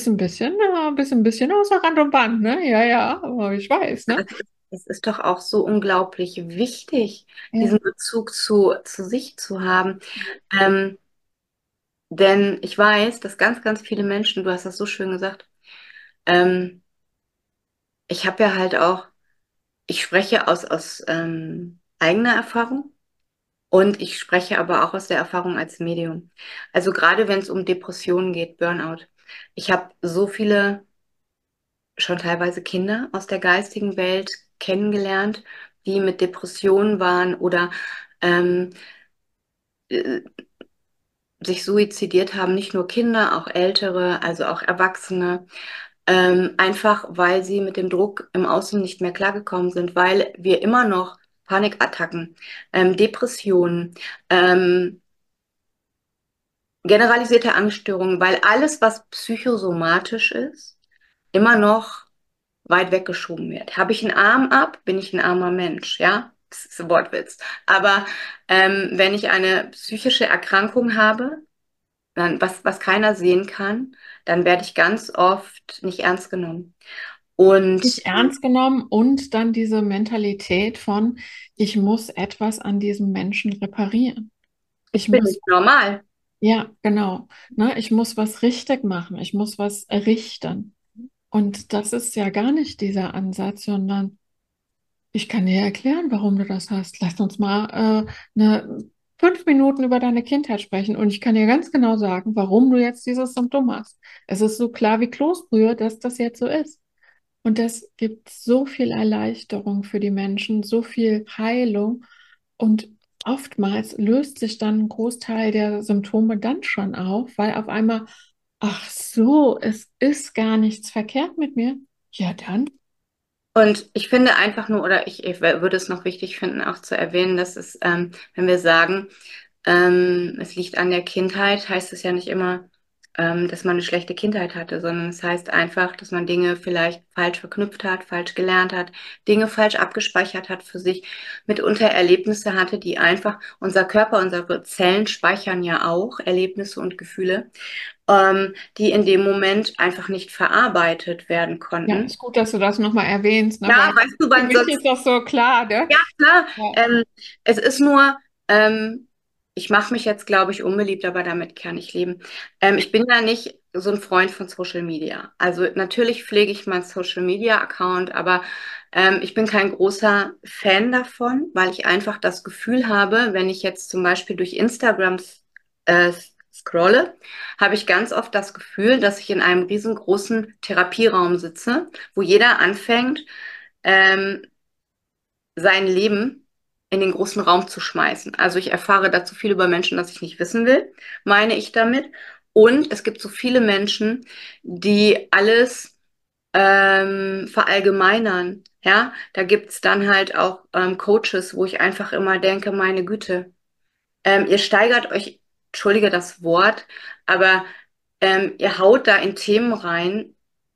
bisschen außer Rand und Band, ne? Ja, ja, aber ich weiß, ne? Es ist doch auch so unglaublich wichtig, diesen Ja, Bezug zu sich zu haben. Ähm, denn ich weiß, dass ganz, ganz viele Menschen, du hast das so schön gesagt, ähm, ich habe ja halt auch, ich spreche aus eigener Erfahrung und ich spreche aber auch aus der Erfahrung als Medium. Also gerade wenn es um Depressionen geht, Burnout. Ich habe so viele schon teilweise Kinder aus der geistigen Welt kennengelernt, die mit Depressionen waren oder ähm, äh, sich suizidiert haben, nicht nur Kinder, auch Ältere, also auch Erwachsene, einfach weil sie mit dem Druck im Außen nicht mehr klargekommen sind, weil wir immer noch Panikattacken, Depressionen, ähm, generalisierte Angststörungen, weil alles, was psychosomatisch ist, immer noch weit weggeschoben wird. Habe ich einen Arm ab, bin ich ein armer Mensch, ja? Das ist ein Wortwitz. Aber wenn ich eine psychische Erkrankung habe, dann, was keiner sehen kann, dann werde ich ganz oft nicht ernst genommen. Und nicht ernst genommen und dann diese Mentalität von, ich muss etwas an diesem Menschen reparieren. Ich ich bin muss, nicht normal. ja, genau, ne, ich muss was richtig machen, ich muss was errichten. Und das ist ja gar nicht dieser Ansatz, sondern ich kann dir erklären, warum du das hast. Lass uns mal 5 Minuten über deine Kindheit sprechen und ich kann dir ganz genau sagen, warum du jetzt dieses Symptom hast. Es ist so klar wie Kloßbrühe, dass das jetzt so ist. Und das gibt so viel Erleichterung für die Menschen, so viel Heilung und oftmals löst sich dann ein Großteil der Symptome dann schon auf, weil auf einmal, ach so, es ist gar nichts verkehrt mit mir. Ja, dann. Und ich finde einfach nur, oder ich würde es noch wichtig finden, auch zu erwähnen, dass es, wenn wir sagen, es liegt an der Kindheit, heißt es ja nicht immer, dass man eine schlechte Kindheit hatte, sondern es heißt einfach, dass man Dinge vielleicht falsch verknüpft hat, falsch gelernt hat, Dinge falsch abgespeichert hat für sich, mitunter Erlebnisse hatte, die einfach, unser Körper, unsere Zellen speichern ja auch Erlebnisse und Gefühle, die in dem Moment einfach nicht verarbeitet werden Ja, konnten. ist gut, dass du das nochmal erwähnst, ne? Ja, Weil weißt du, für weil mich sonst ist das so klar, ne? ja, klar. Ja. Es ist nur, ich mache mich jetzt, glaube ich, unbeliebt, aber damit kann ich leben. Ich bin ja nicht so ein Freund von Social Media. Also natürlich pflege ich meinen Social Media Account, aber ich bin kein großer Fan davon, weil ich einfach das Gefühl habe, wenn ich jetzt zum Beispiel durch Instagram scrolle, habe ich ganz oft das Gefühl, dass ich in einem riesengroßen Therapieraum sitze, wo jeder anfängt, ähm, sein Leben in den großen Raum zu schmeißen. Also ich erfahre dazu viel über Menschen, das ich nicht wissen will, meine ich damit. Und es gibt so viele Menschen, die alles verallgemeinern. Ja, da gibt's dann halt auch Coaches, wo ich einfach immer denke, meine Güte, ihr steigert euch, entschuldige das Wort, aber ihr haut da in Themen rein,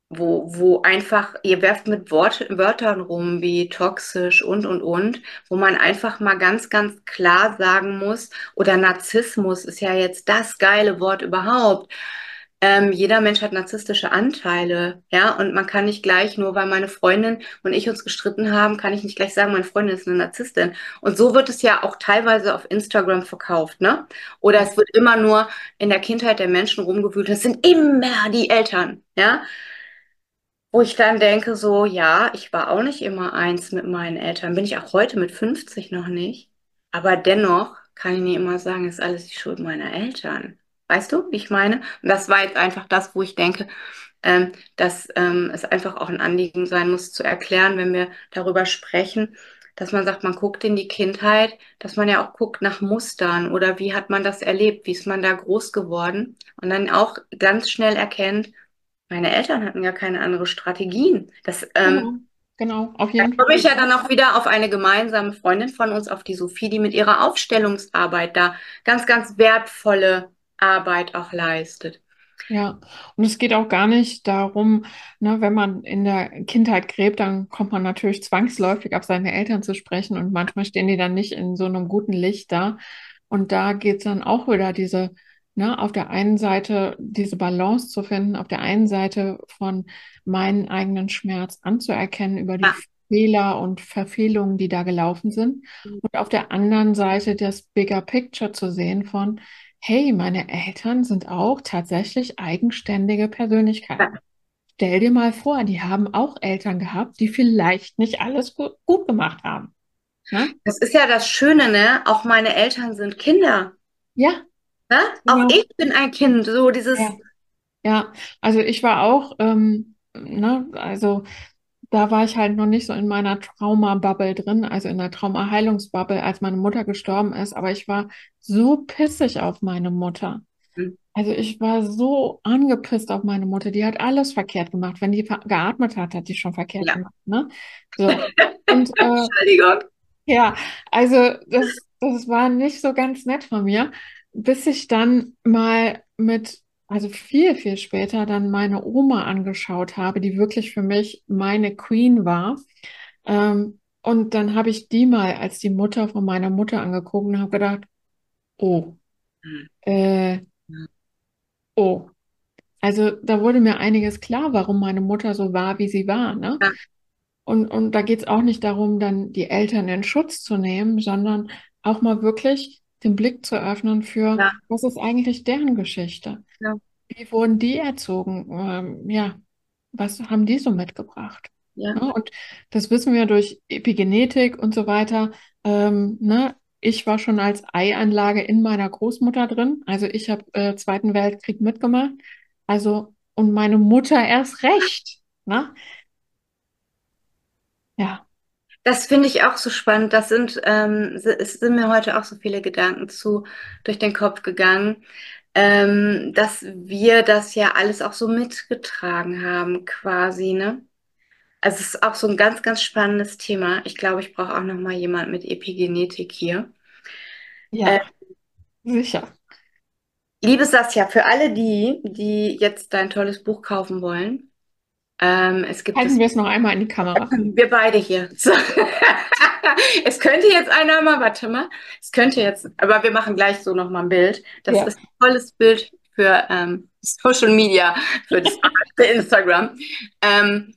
wo einfach, ihr werft mit Wörtern rum wie toxisch und, wo man einfach mal ganz, ganz klar sagen muss, oder Narzissmus ist ja jetzt das geile Wort überhaupt. Jeder Mensch hat narzisstische Anteile, ja, und man kann nicht gleich, nur weil meine Freundin und ich uns gestritten haben, kann ich nicht gleich sagen, meine Freundin ist eine Narzisstin. Und so wird es ja auch teilweise auf Instagram verkauft, ne? Oder Ja. es wird immer nur in der Kindheit der Menschen rumgewühlt. Das sind immer die Eltern, ja? Wo ich dann denke, so, ja, ich war auch nicht immer eins mit meinen Eltern. Bin ich auch heute mit 50 noch nicht. Aber dennoch kann ich nicht immer sagen, es ist alles die Schuld meiner Eltern. Weißt du, wie ich meine? Und das war jetzt einfach das, wo ich denke, dass es einfach auch ein Anliegen sein muss, zu erklären, wenn wir darüber sprechen, dass man sagt, man guckt in die Kindheit, dass man ja auch guckt nach Mustern oder wie hat man das erlebt, wie ist man da groß geworden und dann auch ganz schnell erkennt, meine Eltern hatten ja keine andere Strategien. Genau, genau, auf Da jeden komme Fall. ich ja dann auch wieder auf eine gemeinsame Freundin von uns, auf die Sophie, die mit ihrer Aufstellungsarbeit da ganz, ganz wertvolle Arbeit auch leistet. Ja, und es geht auch gar nicht darum, ne, wenn man in der Kindheit gräbt, dann kommt man natürlich zwangsläufig auf seine Eltern zu sprechen und manchmal stehen die dann nicht in so einem guten Licht da. Und da geht es dann auch wieder ne, auf der einen Seite diese Balance zu finden, auf der einen Seite von meinen eigenen Schmerz anzuerkennen über die Ja, Fehler und Verfehlungen, die da gelaufen sind. Und auf der anderen Seite das Bigger Picture zu sehen von hey, meine Eltern sind auch tatsächlich eigenständige Persönlichkeiten. ja. Stell dir mal vor, die haben auch Eltern gehabt, die vielleicht nicht alles gut gemacht haben. Ne? Das ist ja das Schöne, ne? Auch meine Eltern sind Kinder. Ja, Ne? Auch genau. ich bin ein Kind. So dieses, Ja, ja. Also ich war auch, ne, also da war ich halt noch nicht so in meiner Trauma-Bubble drin, also in der Traumaheilungsbubble, als meine Mutter gestorben ist. Aber ich war so pissig auf meine Mutter. Also ich war so angepisst auf meine Mutter. Die hat alles verkehrt gemacht. Wenn die geatmet hat, hat die schon verkehrt ja, gemacht, ne? So. Und Entschuldigung. ja, also das war nicht so ganz nett von mir, bis ich dann mal also viel, viel später dann meine Oma angeschaut habe, die wirklich für mich meine Queen war. Und dann habe ich die mal als die Mutter von meiner Mutter angeguckt und habe gedacht, oh, äh, oh. Also da wurde mir einiges klar, warum meine Mutter so war, wie sie war, ne? Ja, Und da geht es auch nicht darum, dann die Eltern in Schutz zu nehmen, sondern auch mal wirklich den Blick zu öffnen für, ja, was ist eigentlich deren Geschichte? ja, Wie wurden die erzogen? Ja, was haben die so mitgebracht? ja, Ne? Und das wissen wir durch Epigenetik und so weiter. Ne? Ich war schon als Eianlage in meiner Großmutter drin. Also ich habe Zweiten Weltkrieg mitgemacht. Also, und meine Mutter erst recht. Ne? Ja, das finde ich auch so spannend. Es sind mir heute auch so viele Gedanken durch den Kopf gegangen, dass wir das ja alles auch so mitgetragen haben, quasi, ne? Also es ist auch so ein ganz, ganz spannendes Thema. Ich glaube, ich brauche auch noch mal jemand mit Epigenetik hier. Äh, ja, sicher. liebe Saskia, für alle die jetzt dein tolles Buch kaufen wollen, es gibt Halten es, wir es noch einmal in die Kamera. wir beide hier. So. Es könnte jetzt einer mal, warte mal, es könnte jetzt, aber wir machen gleich so noch mal ein Bild. Das Ja. ist ein tolles Bild für Social Media, für Instagram. Ähm,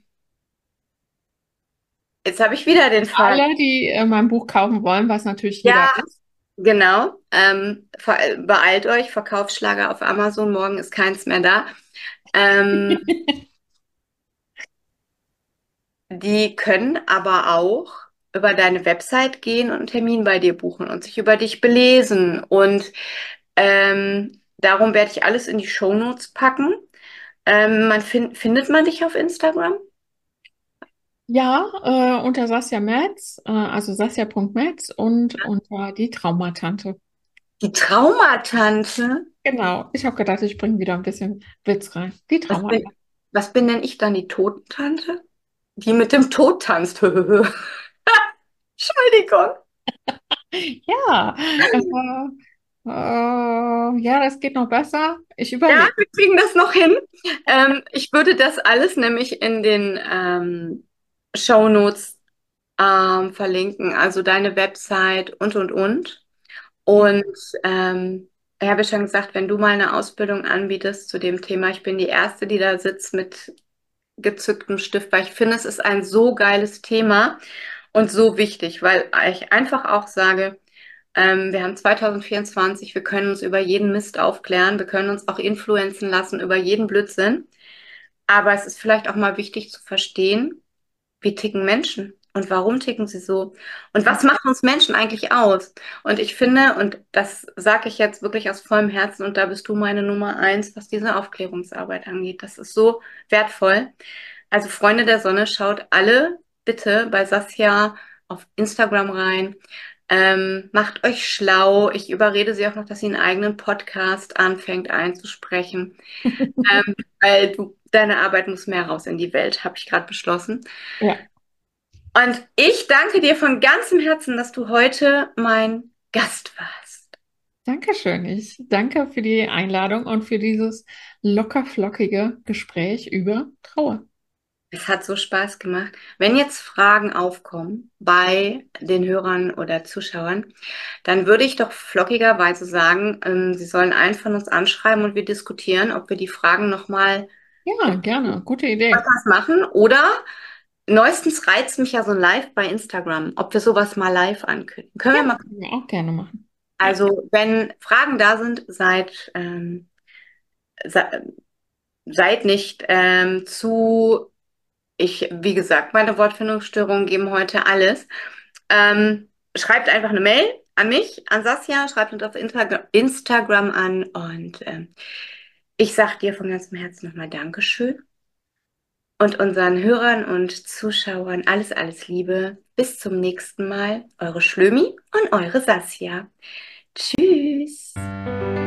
jetzt habe ich wieder den Fall. Alle, die mein Buch kaufen wollen, was natürlich jeder Ja, ist. genau. Beeilt euch, Verkaufsschlager auf Amazon, morgen ist keins mehr da. Ähm, die können aber auch über deine Website gehen und einen Termin bei dir buchen und sich über dich belesen. Und darum werde ich alles in die Shownotes packen. Findet man dich auf Instagram? Ja, unter Sasja Metz, also Sasja.metz und unter die Traumatante. Die Traumatante? Genau, ich habe gedacht, ich bringe wieder ein bisschen Witz rein. Die Was bin, Traumatante. was bin denn ich dann, die Totentante? Die mit dem Tod tanzt. Entschuldigung. Ja, ja, das geht noch besser. Ich Ja, überlege. wir kriegen das noch hin. Ich würde das alles nämlich in den Shownotes verlinken, also deine Website und. Ja. Und ich habe ja schon gesagt, wenn du mal eine Ausbildung anbietest zu dem Thema, ich bin die Erste, die da sitzt mit gezücktem Stift, weil ich finde, es ist ein so geiles Thema und so wichtig, weil ich einfach auch sage, wir haben 2024, wir können uns über jeden Mist aufklären, wir können uns auch influenzen lassen über jeden Blödsinn, aber es ist vielleicht auch mal wichtig zu verstehen, wie ticken Menschen und warum ticken sie so und was macht uns Menschen eigentlich aus? Und ich finde, und das sage ich jetzt wirklich aus vollem Herzen, und da bist du meine Nummer eins, was diese Aufklärungsarbeit angeht. Das ist so wertvoll. Also Freunde der Sonne, schaut alle bitte bei Saskia auf Instagram rein. Macht euch schlau. Ich überrede sie auch noch, dass sie einen eigenen Podcast anfängt einzusprechen. Weil deine Arbeit muss mehr raus in die Welt, habe ich gerade beschlossen. Ja, Und ich danke dir von ganzem Herzen, dass du heute mein Gast warst. danke schön. Ich danke für die Einladung und für dieses locker-flockige Gespräch über Trauer. Es hat so Spaß gemacht. Wenn jetzt Fragen aufkommen bei den Hörern oder Zuschauern, dann würde ich doch flockigerweise sagen, sie sollen einen von uns anschreiben und wir diskutieren, ob wir die Fragen nochmal Ja, im gerne. Gute Idee. Podcast machen oder neuestens reizt mich ja so ein Live bei Instagram, ob wir sowas mal live ankündigen. Können Ja, wir mal. können wir auch gerne machen. Ja, Also, wenn Fragen da sind, se seid nicht wie gesagt, meine Wortfindungsstörungen geben heute alles. Schreibt einfach eine Mail an mich, an Saskia, schreibt uns auf Instagram an und ich sage dir von ganzem Herzen nochmal Dankeschön und unseren Hörern und Zuschauern alles Liebe. Bis zum nächsten Mal. Eure Schlömi und eure Saskia. Tschüss.